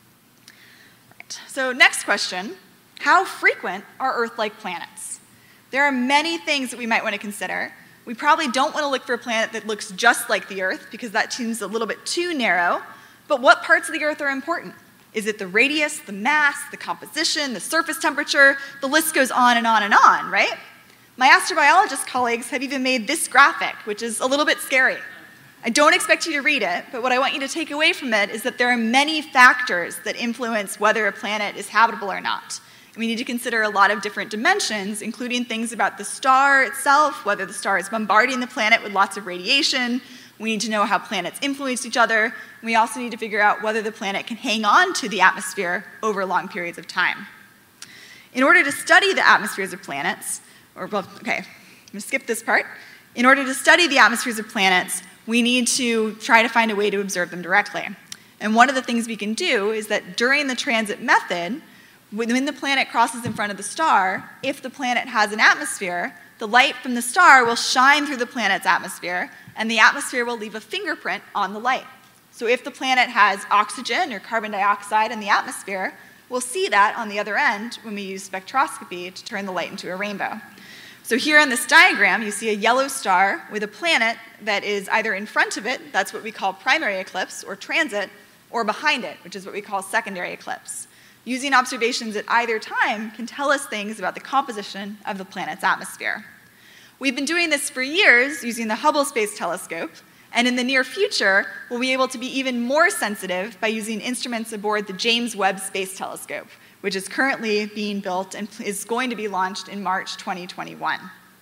Right. So next question, how frequent are Earth-like planets? There are many things that we might want to consider. We probably don't want to look for a planet that looks just like the Earth, because that seems a little bit too narrow. But what parts of the Earth are important? Is it the radius, the mass, the composition, the surface temperature? The list goes on and on and on, right? My astrobiologist colleagues have even made this graphic, which is a little bit scary. I don't expect you to read it, but what I want you to take away from it is that there are many factors that influence whether a planet is habitable or not. We need to consider a lot of different dimensions, including things about the star itself, whether the star is bombarding the planet with lots of radiation. We need to know how planets influence each other. We also need to figure out whether the planet can hang on to the atmosphere over long periods of time. In order to study the atmospheres of planets, or well, okay, I'm going to skip this part. In order to study the atmospheres of planets, we need to try to find a way to observe them directly. And one of the things we can do is that during the transit method, when the planet crosses in front of the star, if the planet has an atmosphere, the light from the star will shine through the planet's atmosphere, and the atmosphere will leave a fingerprint on the light. So if the planet has oxygen or carbon dioxide in the atmosphere, we'll see that on the other end when we use spectroscopy to turn the light into a rainbow. So here in this diagram, you see a yellow star with a planet that is either in front of it, that's what we call primary eclipse or transit, or behind it, which is what we call secondary eclipse. Using observations at either time can tell us things about the composition of the planet's atmosphere. We've been doing this for years using the Hubble Space Telescope, and in the near future, we'll be able to be even more sensitive by using instruments aboard the James Webb Space Telescope, which is currently being built and is going to be launched in March twenty twenty-one.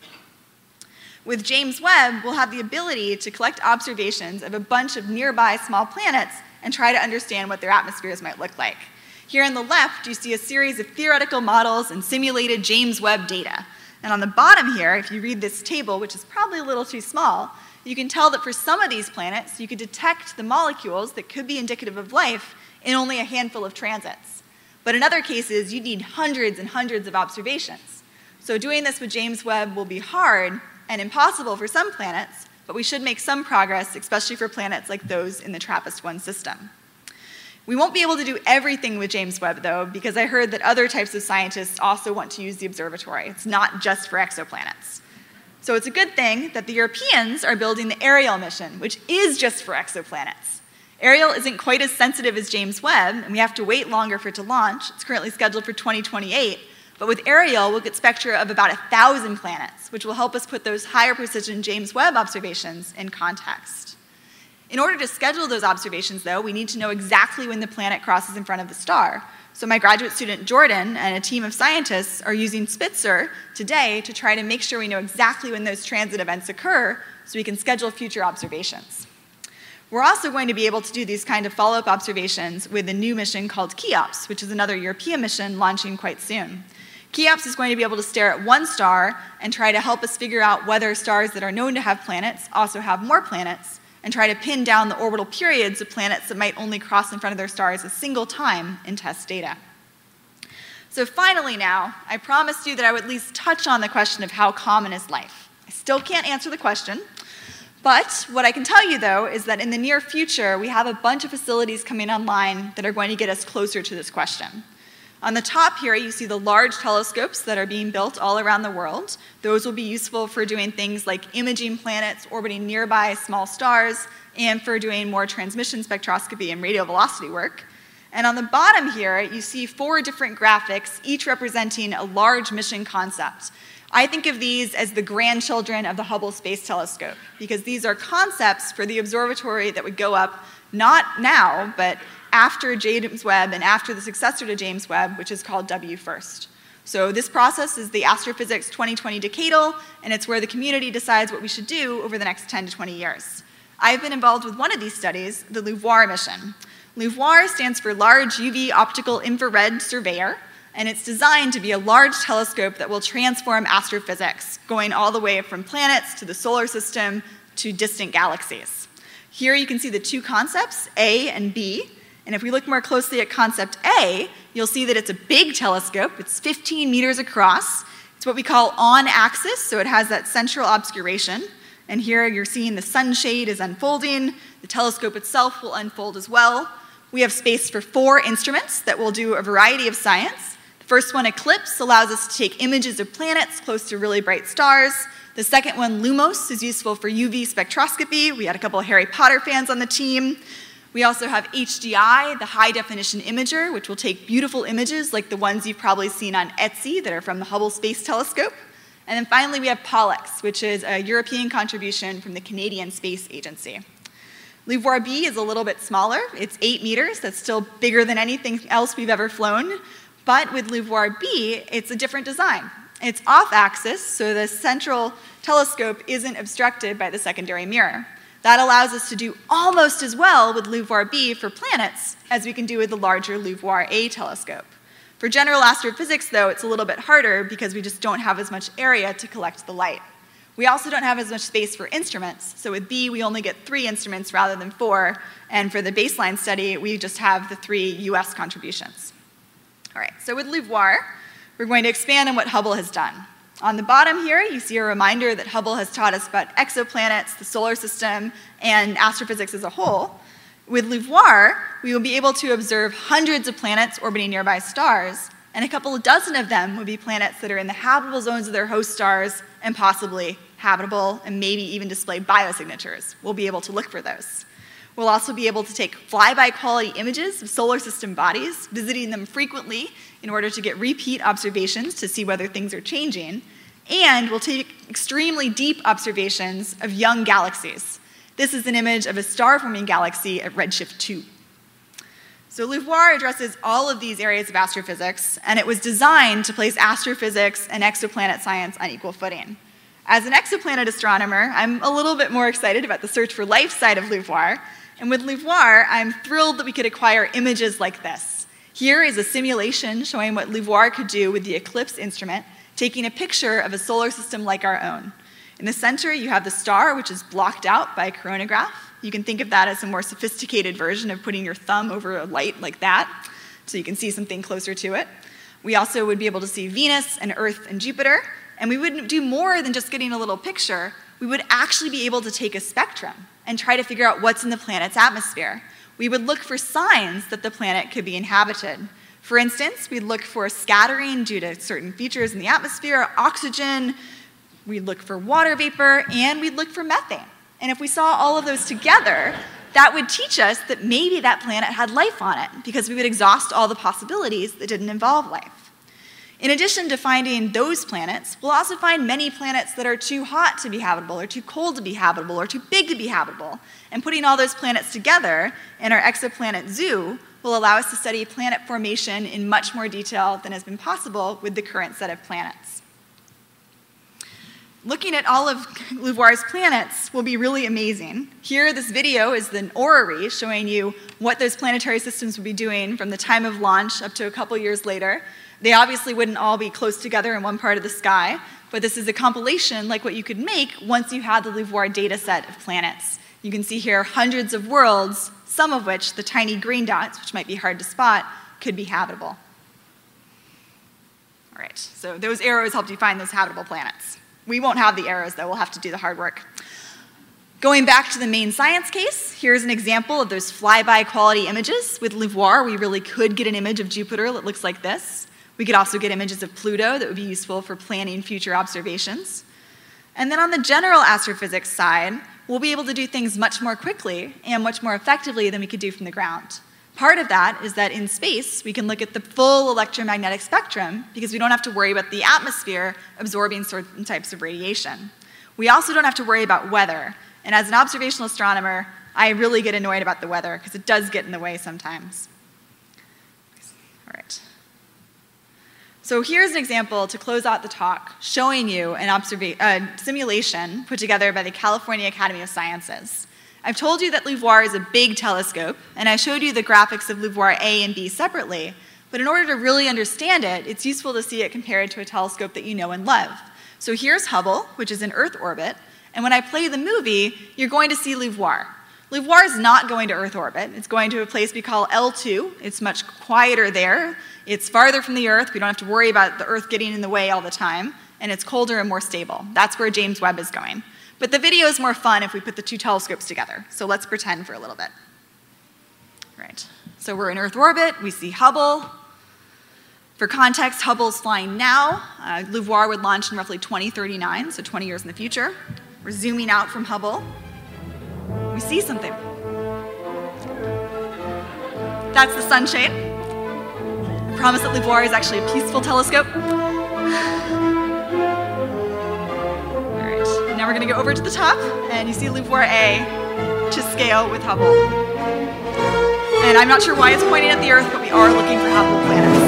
With James Webb, we'll have the ability to collect observations of a bunch of nearby small planets and try to understand what their atmospheres might look like. Here on the left, you see a series of theoretical models and simulated James Webb data. And on the bottom here, if you read this table, which is probably a little too small, you can tell that for some of these planets, you could detect the molecules that could be indicative of life in only a handful of transits. But in other cases, you need hundreds and hundreds of observations. So doing this with James Webb will be hard and impossible for some planets, but we should make some progress, especially for planets like those in the TRAPPIST one system. We won't be able to do everything with James Webb, though, because I heard that other types of scientists also want to use the observatory. It's not just for exoplanets. So it's a good thing that the Europeans are building the Ariel mission, which is just for exoplanets. Ariel isn't quite as sensitive as James Webb, and we have to wait longer for it to launch. It's currently scheduled for twenty twenty-eight. But with Ariel, we'll get spectra of about one thousand planets, which will help us put those higher precision James Webb observations in context. In order to schedule those observations, though, we need to know exactly when the planet crosses in front of the star. So my graduate student Jordan and a team of scientists are using Spitzer today to try to make sure we know exactly when those transit events occur so we can schedule future observations. We're also going to be able to do these kind of follow-up observations with a new mission called Cheops, which is another European mission launching quite soon. Cheops is going to be able to stare at one star and try to help us figure out whether stars that are known to have planets also have more planets, and try to pin down the orbital periods of planets that might only cross in front of their stars a single time in test data. So finally now, I promised you that I would at least touch on the question of how common is life. I still can't answer the question, but what I can tell you, though, is that in the near future, we have a bunch of facilities coming online that are going to get us closer to this question. On the top here, you see the large telescopes that are being built all around the world. Those will be useful for doing things like imaging planets orbiting nearby small stars and for doing more transmission spectroscopy and radio velocity work. And on the bottom here, you see four different graphics, each representing a large mission concept. I think of these as the grandchildren of the Hubble Space Telescope, because these are concepts for the observatory that would go up not now, but after James Webb and after the successor to James Webb, which is called W FIRST. So this process is the Astrophysics twenty twenty Decadal, and it's where the community decides what we should do over the next ten to twenty years. I've been involved with one of these studies, the LUVOIR mission. LUVOIR stands for Large U V Optical Infrared Surveyor, and it's designed to be a large telescope that will transform astrophysics, going all the way from planets to the solar system to distant galaxies. Here you can see the two concepts, A and B. And if we look more closely at concept A, you'll see that it's a big telescope. It's fifteen meters across. It's what we call on-axis, so it has that central obscuration. And here you're seeing the sunshade is unfolding. The telescope itself will unfold as well. We have space for four instruments that will do a variety of science. The first one, Eclipse, allows us to take images of planets close to really bright stars. The second one, Lumos, is useful for U V spectroscopy. We had a couple of Harry Potter fans on the team. We also have H D I, the high-definition imager, which will take beautiful images like the ones you've probably seen on Etsy that are from the Hubble Space Telescope. And then finally, we have Pollux, which is a European contribution from the Canadian Space Agency. LUVOIR B is a little bit smaller. It's eight meters. That's still bigger than anything else we've ever flown. But with LUVOIR B, it's a different design. It's off-axis, so the central telescope isn't obstructed by the secondary mirror. That allows us to do almost as well with LUVOIR B for planets as we can do with the larger LUVOIR A telescope. For general astrophysics, though, it's a little bit harder because we just don't have as much area to collect the light. We also don't have as much space for instruments, so with B, we only get three instruments rather than four, and for the baseline study, we just have the three U S contributions. All right, so with LUVOIR, we're going to expand on what Hubble has done. On the bottom here, you see a reminder that Hubble has taught us about exoplanets, the solar system, and astrophysics as a whole. With LUVOIR, we will be able to observe hundreds of planets orbiting nearby stars, and a couple of dozen of them would be planets that are in the habitable zones of their host stars and possibly habitable and maybe even display biosignatures. We'll be able to look for those. We'll also be able to take flyby quality images of solar system bodies, visiting them frequently in order to get repeat observations to see whether things are changing. And we'll take extremely deep observations of young galaxies. This is an image of a star-forming galaxy at redshift two. So LUVOIR addresses all of these areas of astrophysics, and it was designed to place astrophysics and exoplanet science on equal footing. As an exoplanet astronomer, I'm a little bit more excited about the search for life side of LUVOIR, and with LUVOIR, I'm thrilled that we could acquire images like this. Here is a simulation showing what LUVOIR could do with the ECLIPSE instrument, taking a picture of a solar system like our own. In the center, you have the star, which is blocked out by a coronagraph. You can think of that as a more sophisticated version of putting your thumb over a light like that, so you can see something closer to it. We also would be able to see Venus and Earth and Jupiter, and we would do more than just getting a little picture. We would actually be able to take a spectrum and try to figure out what's in the planet's atmosphere. We would look for signs that the planet could be inhabited. For instance, we'd look for scattering due to certain features in the atmosphere, oxygen, we'd look for water vapor, and we'd look for methane. And if we saw all of those together, that would teach us that maybe that planet had life on it, because we would exhaust all the possibilities that didn't involve life. In addition to finding those planets, we'll also find many planets that are too hot to be habitable, or too cold to be habitable, or too big to be habitable. And putting all those planets together in our exoplanet zoo will allow us to study planet formation in much more detail than has been possible with the current set of planets. Looking at all of LUVOIR's planets will be really amazing. Here, this video is the orrery showing you what those planetary systems would be doing from the time of launch up to a couple years later. They obviously wouldn't all be close together in one part of the sky, but this is a compilation like what you could make once you had the LUVOIR data set of planets. You can see here hundreds of worlds, some of which, the tiny green dots, which might be hard to spot, could be habitable. All right, so those arrows helped you find those habitable planets. We won't have the arrows, though. We'll have to do the hard work. Going back to the main science case, here's an example of those flyby quality images. With LUVOIR, we really could get an image of Jupiter that looks like this. We could also get images of Pluto that would be useful for planning future observations. And then on the general astrophysics side, we'll be able to do things much more quickly and much more effectively than we could do from the ground. Part of that is that in space, we can look at the full electromagnetic spectrum because we don't have to worry about the atmosphere absorbing certain types of radiation. We also don't have to worry about weather. And as an observational astronomer, I really get annoyed about the weather because it does get in the way sometimes. All right. So here's an example to close out the talk showing you an observa- uh, simulation put together by the California Academy of Sciences. I've told you that LUVOIR is a big telescope, and I showed you the graphics of LUVOIR A and B separately, but in order to really understand it, it's useful to see it compared to a telescope that you know and love. So here's Hubble, which is in Earth orbit, and when I play the movie, you're going to see LUVOIR. LUVOIR is not going to Earth orbit. It's going to a place we call L two. It's much quieter there. It's farther from the Earth. We don't have to worry about the Earth getting in the way all the time, and it's colder and more stable. That's where James Webb is going. But the video is more fun if we put the two telescopes together, so let's pretend for a little bit. All right, so we're in Earth orbit, we see Hubble. For context, Hubble's flying now. Uh, LUVOIR would launch in roughly twenty thirty-nine, so twenty years in the future. We're zooming out from Hubble. We see something. That's the sunshade. I promise that LUVOIR is actually a peaceful telescope. Now we're going to go over to the top, and you see LUVOIR A to scale with Hubble. And I'm not sure why it's pointing at the Earth, but we are looking for habitable planets.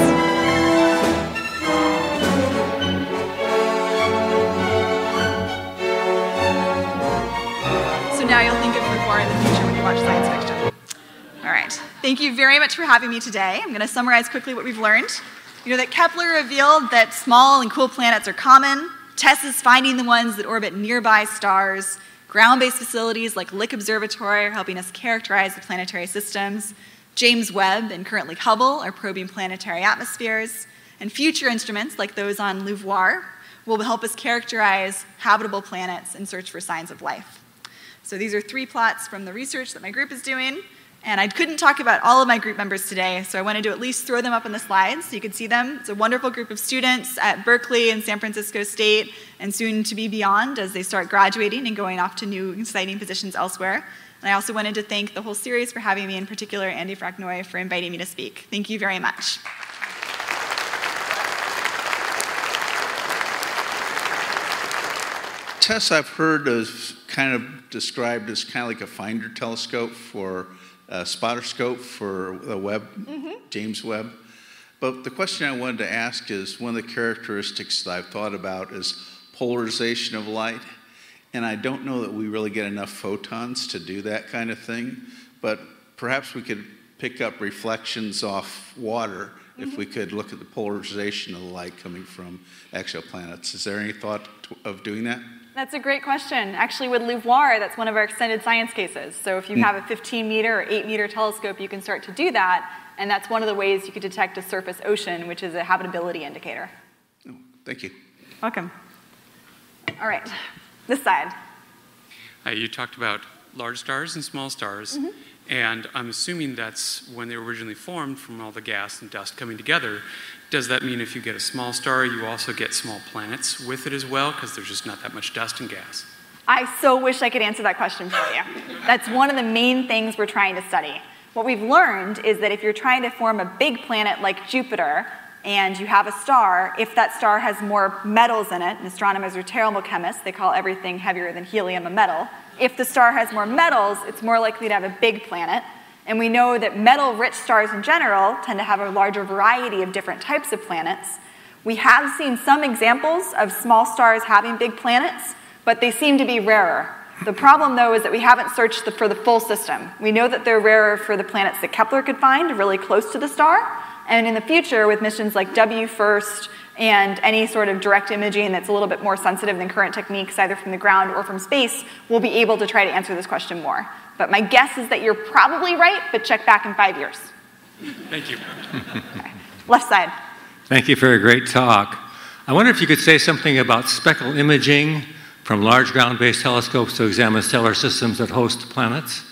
So now you'll think of LUVOIR in the future when you watch science fiction. All right. Thank you very much for having me today. I'm going to summarize quickly what we've learned. You know that Kepler revealed that small and cool planets are common. TESS is finding the ones that orbit nearby stars. Ground-based facilities like Lick Observatory are helping us characterize the planetary systems. James Webb and currently Hubble are probing planetary atmospheres. And future instruments like those on LUVOIR will help us characterize habitable planets and search for signs of life. So these are three plots from the research that my group is doing. And I couldn't talk about all of my group members today, so I wanted to at least throw them up on the slides so you could see them. It's a wonderful group of students at Berkeley and San Francisco State, and soon to be beyond as they start graduating and going off to new exciting positions elsewhere. And I also wanted to thank the whole series for having me, in particular Andy Fracknoy for inviting me to speak. Thank you very much. Tess, I've heard is kind of described as kind of like a finder telescope for a spotter scope for the Webb, mm-hmm. James Webb. But the question I wanted to ask is, one of the characteristics that I've thought about is polarization of light. And I don't know that we really get enough photons to do that kind of thing. But perhaps we could pick up reflections off water mm-hmm. if we could look at the polarization of the light coming from exoplanets. Is there any thought of doing that? That's a great question. Actually, with LUVOIR, that's one of our extended science cases. So if you have a fifteen meter or eight meter telescope, you can start to do that. And that's one of the ways you could detect a surface ocean, which is a habitability indicator. Oh, thank you. Welcome. All right, this side. Uh, you talked about large stars and small stars. Mm-hmm. And I'm assuming that's when they were originally formed from all the gas and dust coming together. Does that mean if you get a small star, you also get small planets with it as well? Because there's just not that much dust and gas. I so wish I could answer that question for you. That's one of the main things we're trying to study. What we've learned is that if you're trying to form a big planet like Jupiter, and you have a star, if that star has more metals in it, and astronomers are terrible chemists, they call everything heavier than helium a metal. If the star has more metals, it's more likely to have a big planet. And we know that metal-rich stars in general tend to have a larger variety of different types of planets. We have seen some examples of small stars having big planets, but they seem to be rarer. The problem, though, is that we haven't searched the, for the full system. We know that they're rarer for the planets that Kepler could find really close to the star. And in the future, with missions like W FIRST and any sort of direct imaging that's a little bit more sensitive than current techniques, either from the ground or from space, we'll be able to try to answer this question more. But my guess is that you're probably right, but check back in five years. Thank you. Okay. Left side. Thank you for a great talk. I wonder if you could say something about spectral imaging from large ground-based telescopes to examine stellar systems that host planets.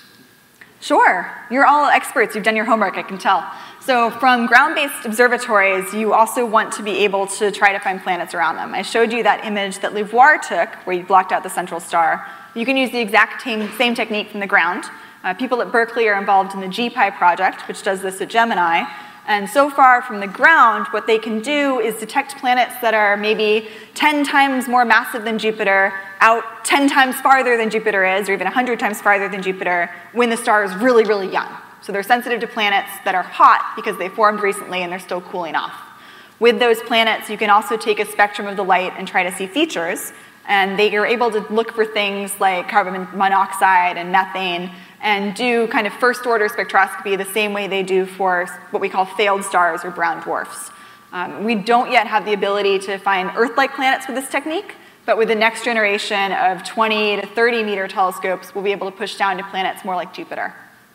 Sure. You're all experts. You've done your homework, I can tell. So from ground-based observatories, you also want to be able to try to find planets around them. I showed you that image that LUVOIR took, where you blocked out the central star. You can use the exact same technique from the ground. Uh, people at Berkeley are involved in the G P I project, which does this at Gemini. And so far from the ground, what they can do is detect planets that are maybe ten times more massive than Jupiter, out ten times farther than Jupiter is, or even one hundred times farther than Jupiter, when the star is really, really young. So they're sensitive to planets that are hot because they formed recently and they're still cooling off. With those planets, you can also take a spectrum of the light and try to see features. And they are able to look for things like carbon monoxide and methane and do kind of first-order spectroscopy the same way they do for what we call failed stars or brown dwarfs. Um, we don't yet have the ability to find Earth-like planets with this technique, but with the next generation of twenty to thirty meter telescopes, we'll be able to push down to planets more like Jupiter.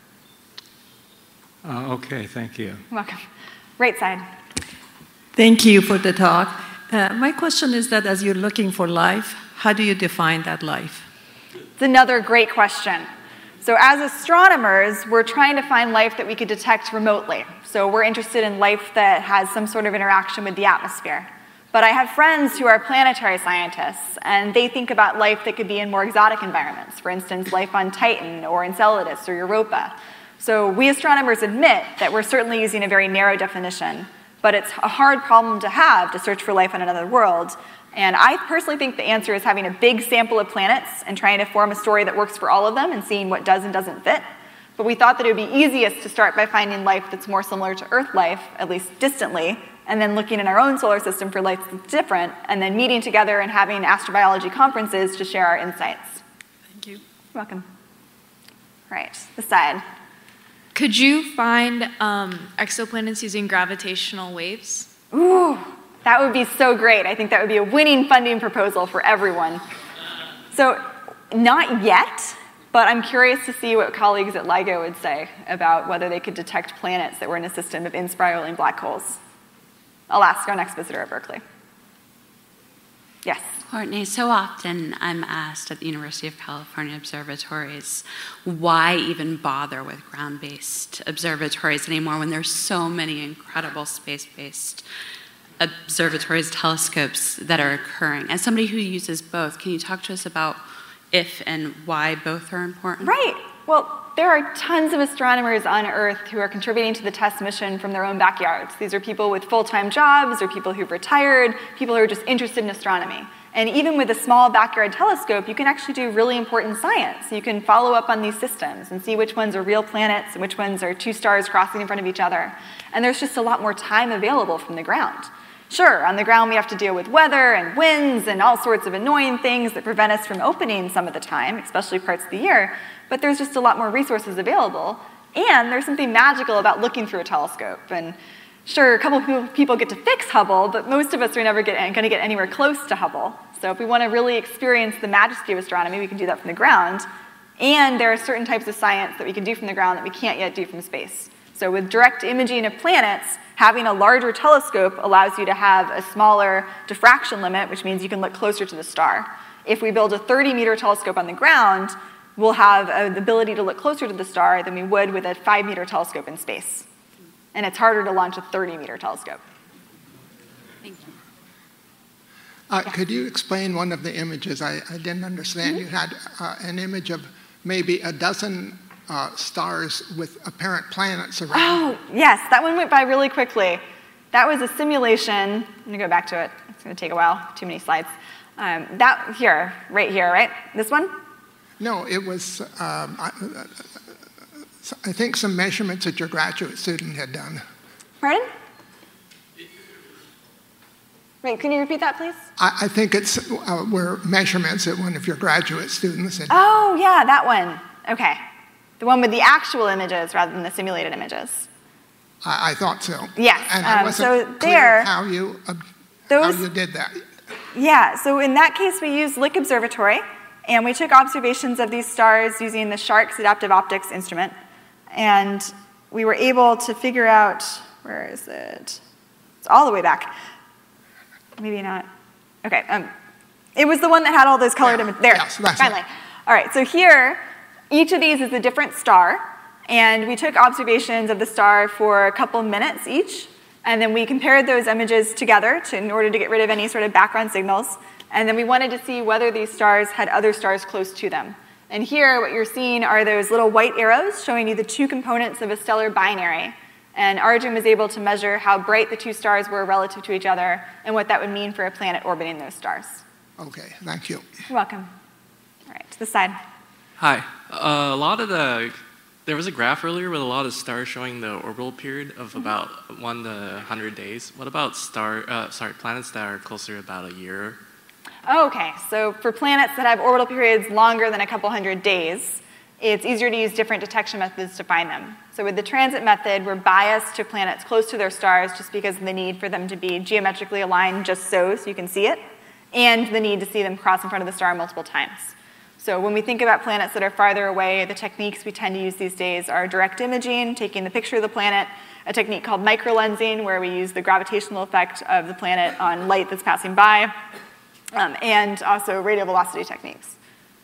Uh, okay, thank you. You're welcome. Right side. Thank you for the talk. Uh, my question is that as you're looking for life, how do you define that life? It's another great question. So as astronomers, we're trying to find life that we could detect remotely. So we're interested in life that has some sort of interaction with the atmosphere. But I have friends who are planetary scientists, and they think about life that could be in more exotic environments. For instance, life on Titan or Enceladus or Europa. So we astronomers admit that we're certainly using a very narrow definition, but it's a hard problem to have to search for life on another world. And I personally think the answer is having a big sample of planets and trying to form a story that works for all of them and seeing what does and doesn't fit. But we thought that it would be easiest to start by finding life that's more similar to Earth life, at least distantly, and then looking in our own solar system for life that's different, and then meeting together and having astrobiology conferences to share our insights. Thank you. You're welcome. All right, this side. Could you find um, exoplanets using gravitational waves? Ooh, that would be so great. I think that would be a winning funding proposal for everyone. So, not yet, but I'm curious to see what colleagues at LIGO would say about whether they could detect planets that were in a system of inspiraling black holes. I'll ask our next visitor at Berkeley. Yes. Courtney, so often I'm asked at the University of California observatories, why even bother with ground-based observatories anymore when there's so many incredible space-based observatories, telescopes that are occurring? As somebody who uses both, can you talk to us about if and why both are important? Right. Well, there are tons of astronomers on Earth who are contributing to the TESS mission from their own backyards. These are people with full-time jobs or people who've retired, people who are just interested in astronomy. And even with a small backyard telescope, you can actually do really important science. You can follow up on these systems and see which ones are real planets and which ones are two stars crossing in front of each other. And there's just a lot more time available from the ground. Sure, on the ground we have to deal with weather and winds and all sorts of annoying things that prevent us from opening some of the time, especially parts of the year, but there's just a lot more resources available. And there's something magical about looking through a telescope. And sure, a couple of people get to fix Hubble, but most of us are never going to get anywhere close to Hubble. So if we want to really experience the majesty of astronomy, we can do that from the ground. And there are certain types of science that we can do from the ground that we can't yet do from space. So with direct imaging of planets, having a larger telescope allows you to have a smaller diffraction limit, which means you can look closer to the star. If we build a thirty meter telescope on the ground, we'll have uh, the ability to look closer to the star than we would with a five meter telescope in space. And it's harder to launch a thirty meter telescope. Thank you. Uh, Yeah. Could you explain one of the images? I, I didn't understand. Mm-hmm. You had uh, an image of maybe a dozen uh, stars with apparent planets around. Oh, yes, that one went by really quickly. That was a simulation. I'm going to go back to it. It's going to take a while. Too many slides. Um, that here, right here, right? This one? No, it was, um, I, I think, some measurements that your graduate student had done. Pardon? Wait, can you repeat that, please? I, I think it's uh, were measurements that one of your graduate students had. Oh, yeah, that one. Okay. The one with the actual images rather than the simulated images. I, I thought so. Yes. And I um, wasn't so clear there, how you uh, those, how you did that. Yeah, so in that case, we used Lick Observatory, and we took observations of these stars using the SHARCS Adaptive Optics instrument, and we were able to figure out, where is it? It's all the way back. Maybe not. Okay, um, it was the one that had all those colored Yeah. images. There, Yes, that's finally. it. All right, so here, each of these is a different star, and we took observations of the star for a couple minutes each, and then we compared those images together to, in order to get rid of any sort of background signals, and then we wanted to see whether these stars had other stars close to them. And here, what you're seeing are those little white arrows showing you the two components of a stellar binary. And Arjun was able to measure how bright the two stars were relative to each other and what that would mean for a planet orbiting those stars. Okay, thank you. You're welcome. All right, to the side. Hi. Uh, a lot of the, there was a graph earlier with a lot of stars showing the orbital period of Mm-hmm. about one to one hundred days. What about star, uh, sorry, planets that are closer to about a year? Okay, so for planets that have orbital periods longer than a couple hundred days, it's easier to use different detection methods to find them. So with the transit method, we're biased to planets close to their stars just because of the need for them to be geometrically aligned just so, so you can see it, and the need to see them cross in front of the star multiple times. So when we think about planets that are farther away, the techniques we tend to use these days are direct imaging, taking the picture of the planet, a technique called microlensing, where we use the gravitational effect of the planet on light that's passing by, um, and also radial velocity techniques.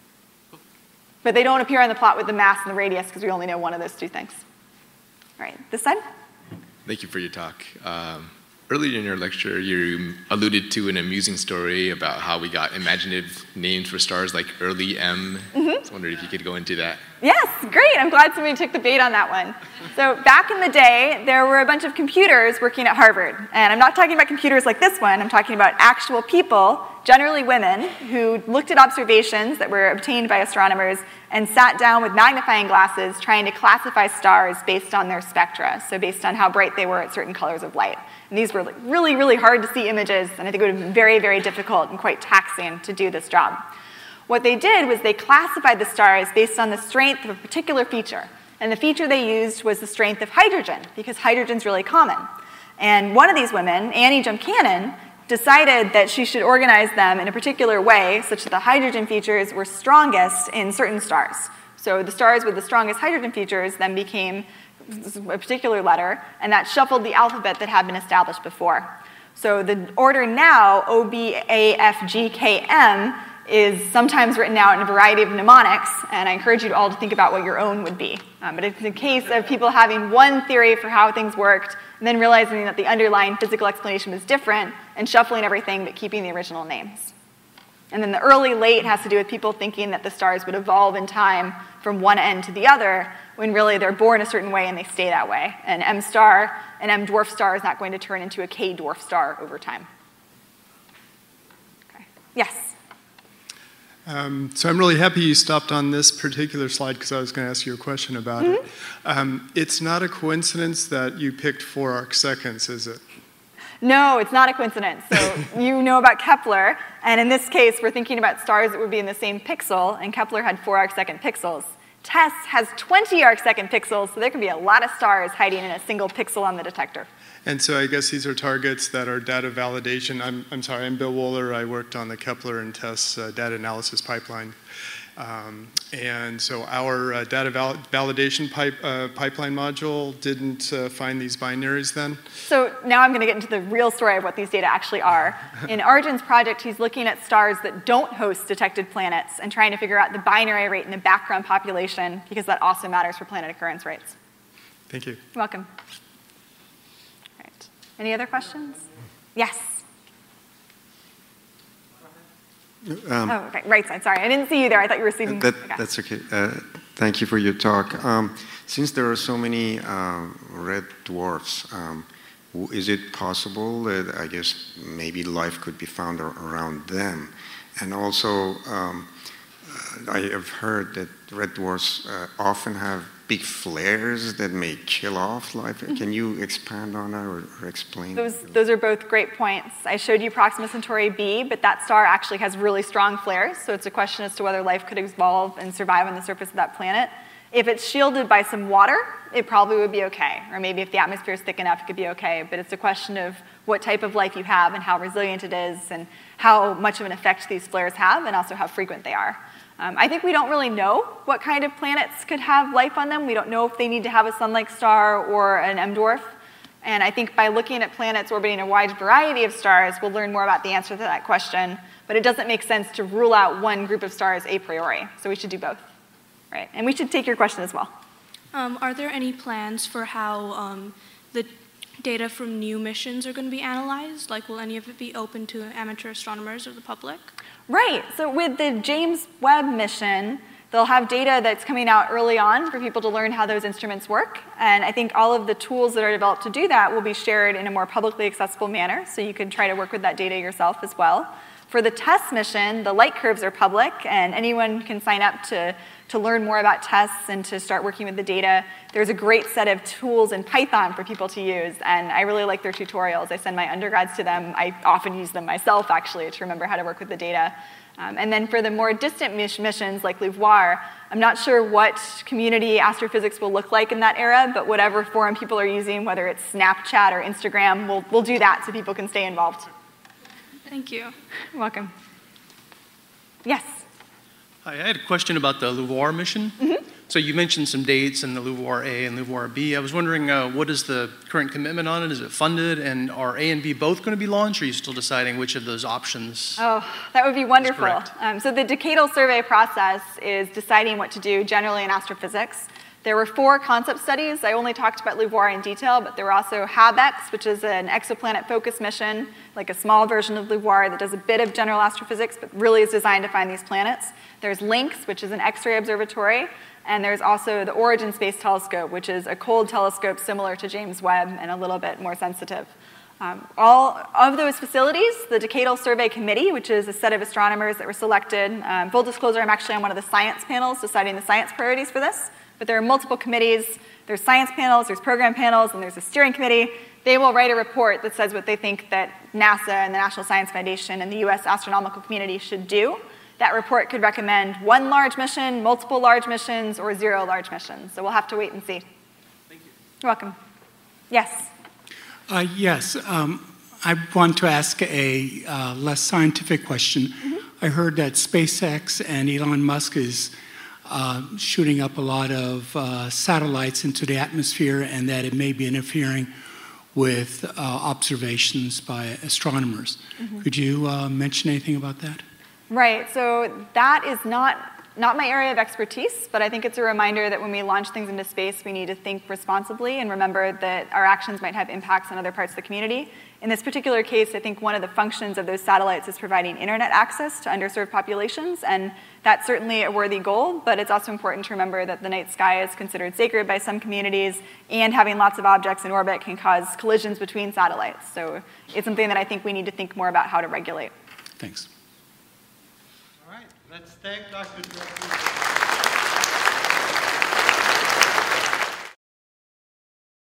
But they don't appear on the plot with the mass and the radius because we only know one of those two things. All right, this side? Thank you for your talk. Um, earlier in your lecture, you alluded to an amusing story about how we got imaginative names for stars like Early M. Mm-hmm. I was wondering if you could go into that. Yes, great. I'm glad somebody took the bait on that one. So back in the day, there were a bunch of computers working at Harvard. And I'm not talking about computers like this one. I'm talking about actual people, generally women, who looked at observations that were obtained by astronomers and sat down with magnifying glasses trying to classify stars based on their spectra, so based on how bright they were at certain colors of light. And these were like really, really hard to see images, and I think it would have been very, very difficult and quite taxing to do this job. What they did was they classified the stars based on the strength of a particular feature. And the feature they used was the strength of hydrogen, because hydrogen's really common. And one of these women, Annie Jump-Cannon, decided that she should organize them in a particular way such that the hydrogen features were strongest in certain stars. So the stars with the strongest hydrogen features then became a particular letter, and that shuffled the alphabet that had been established before. So the order now, O, B, A, F, G, K, M, is sometimes written out in a variety of mnemonics, and I encourage you to all to think about what your own would be. Um, but it's a case of people having one theory for how things worked, and then realizing that the underlying physical explanation was different, and shuffling everything but keeping the original names. And then the early late has to do with people thinking that the stars would evolve in time from one end to the other, when really they're born a certain way and they stay that way. An M star, an M dwarf star is not going to turn into a K dwarf star over time. Okay. Yes? Um, so I'm really happy you stopped on this particular slide because I was going to ask you a question about mm-hmm. it. Um, it's not a coincidence that you picked four arc seconds, is it? No, it's not a coincidence. So you know about Kepler, and in this case, we're thinking about stars that would be in the same pixel, and Kepler had four arc second pixels. TESS has twenty arc second pixels, so there can be a lot of stars hiding in a single pixel on the detector. And so I guess these are targets that are data validation. I'm, I'm sorry, I'm Bill Wohler. I worked on the Kepler and TESS uh, data analysis pipeline. Um, and so our uh, data val validation pipe, uh, pipeline module didn't uh, find these binaries then? So now I'm going to get into the real story of what these data actually are. In Arjun's project, he's looking at stars that don't host detected planets and trying to figure out the binary rate in the background population, because that also matters for planet occurrence rates. Thank you. You're welcome. All right. Any other questions? Yes. Um, oh, okay, right side, sorry. I didn't see you there. I thought you were seeing. That, okay. That's okay. Uh, thank you for your talk. Um, since there are so many um, red dwarfs, um, is it possible that, I guess, maybe life could be found around them? And also, um, I have heard that red dwarfs uh, often have big flares that may kill off life. Mm-hmm. Can you expand on that or, or explain? Those, those are both great points. I showed you Proxima Centauri b, but that star actually has really strong flares, so it's a question as to whether life could evolve and survive on the surface of that planet. If it's shielded by some water, it probably would be okay. Or maybe if the atmosphere is thick enough, it could be okay. But it's a question of what type of life you have and how resilient it is and how much of an effect these flares have and also how frequent they are. Um, I think we don't really know what kind of planets could have life on them. We don't know if they need to have a sun-like star or an M dwarf. And I think by looking at planets orbiting a wide variety of stars, we'll learn more about the answer to that question. But it doesn't make sense to rule out one group of stars a priori. So we should do both. Right? And we should take your question as well. Um, are there any plans for how um, the data from new missions are going to be analyzed? Like, will any of it be open to amateur astronomers or the public? Right. So with the James Webb mission, they'll have data that's coming out early on for people to learn how those instruments work. And I think all of the tools that are developed to do that will be shared in a more publicly accessible manner, so you can try to work with that data yourself as well. For the TESS mission, the light curves are public, and anyone can sign up to, to learn more about TESS and to start working with the data. There's a great set of tools in Python for people to use, and I really like their tutorials. I send my undergrads to them. I often use them myself, actually, to remember how to work with the data. Um, and then for the more distant missions, like LUVOIR, I'm not sure what community astrophysics will look like in that era, but whatever forum people are using, whether it's Snapchat or Instagram, we'll, we'll do that so people can stay involved. Thank you. You're welcome. Yes? Hi, I had a question about the LUVOIR mission. Mm-hmm. So you mentioned some dates in the LUVOIR A and LUVOIR B. I was wondering, uh, what is the current commitment on it? Is it funded? And are A and B both going to be launched, or are you still deciding which of those options? Oh, that would be wonderful. Um, so the decadal survey process is deciding what to do generally in astrophysics. There were four concept studies. I only talked about LUVOIR in detail, but there were also HABEX, which is an exoplanet-focused mission, like a small version of LUVOIR that does a bit of general astrophysics, but really is designed to find these planets. There's LYNX, which is an X-ray observatory, and there's also the Origin Space Telescope, which is a cold telescope similar to James Webb and a little bit more sensitive. Um, all of those facilities, the Decadal Survey Committee, which is a set of astronomers that were selected, um, full disclosure, I'm actually on one of the science panels deciding the science priorities for this. But there are multiple committees. There's science panels, there's program panels, and there's a steering committee. They will write a report that says what they think that NASA and the National Science Foundation and the U S astronomical community should do. That report could recommend one large mission, multiple large missions, or zero large missions. So we'll have to wait and see. Thank you. You're welcome. Yes? Uh, yes. Um, I want to ask a uh, less scientific question. Mm-hmm. I heard that SpaceX and Elon Musk is Uh, shooting up a lot of uh, satellites into the atmosphere and that it may be interfering with uh, observations by astronomers. Mm-hmm. Could you uh, mention anything about that? Right, so that is not Not my area of expertise, but I think it's a reminder that when we launch things into space, we need to think responsibly and remember that our actions might have impacts on other parts of the community. In this particular case, I think one of the functions of those satellites is providing internet access to underserved populations, and that's certainly a worthy goal, but it's also important to remember that the night sky is considered sacred by some communities, and having lots of objects in orbit can cause collisions between satellites. So it's something that I think we need to think more about how to regulate. Thanks. Let's thank Doctor Director.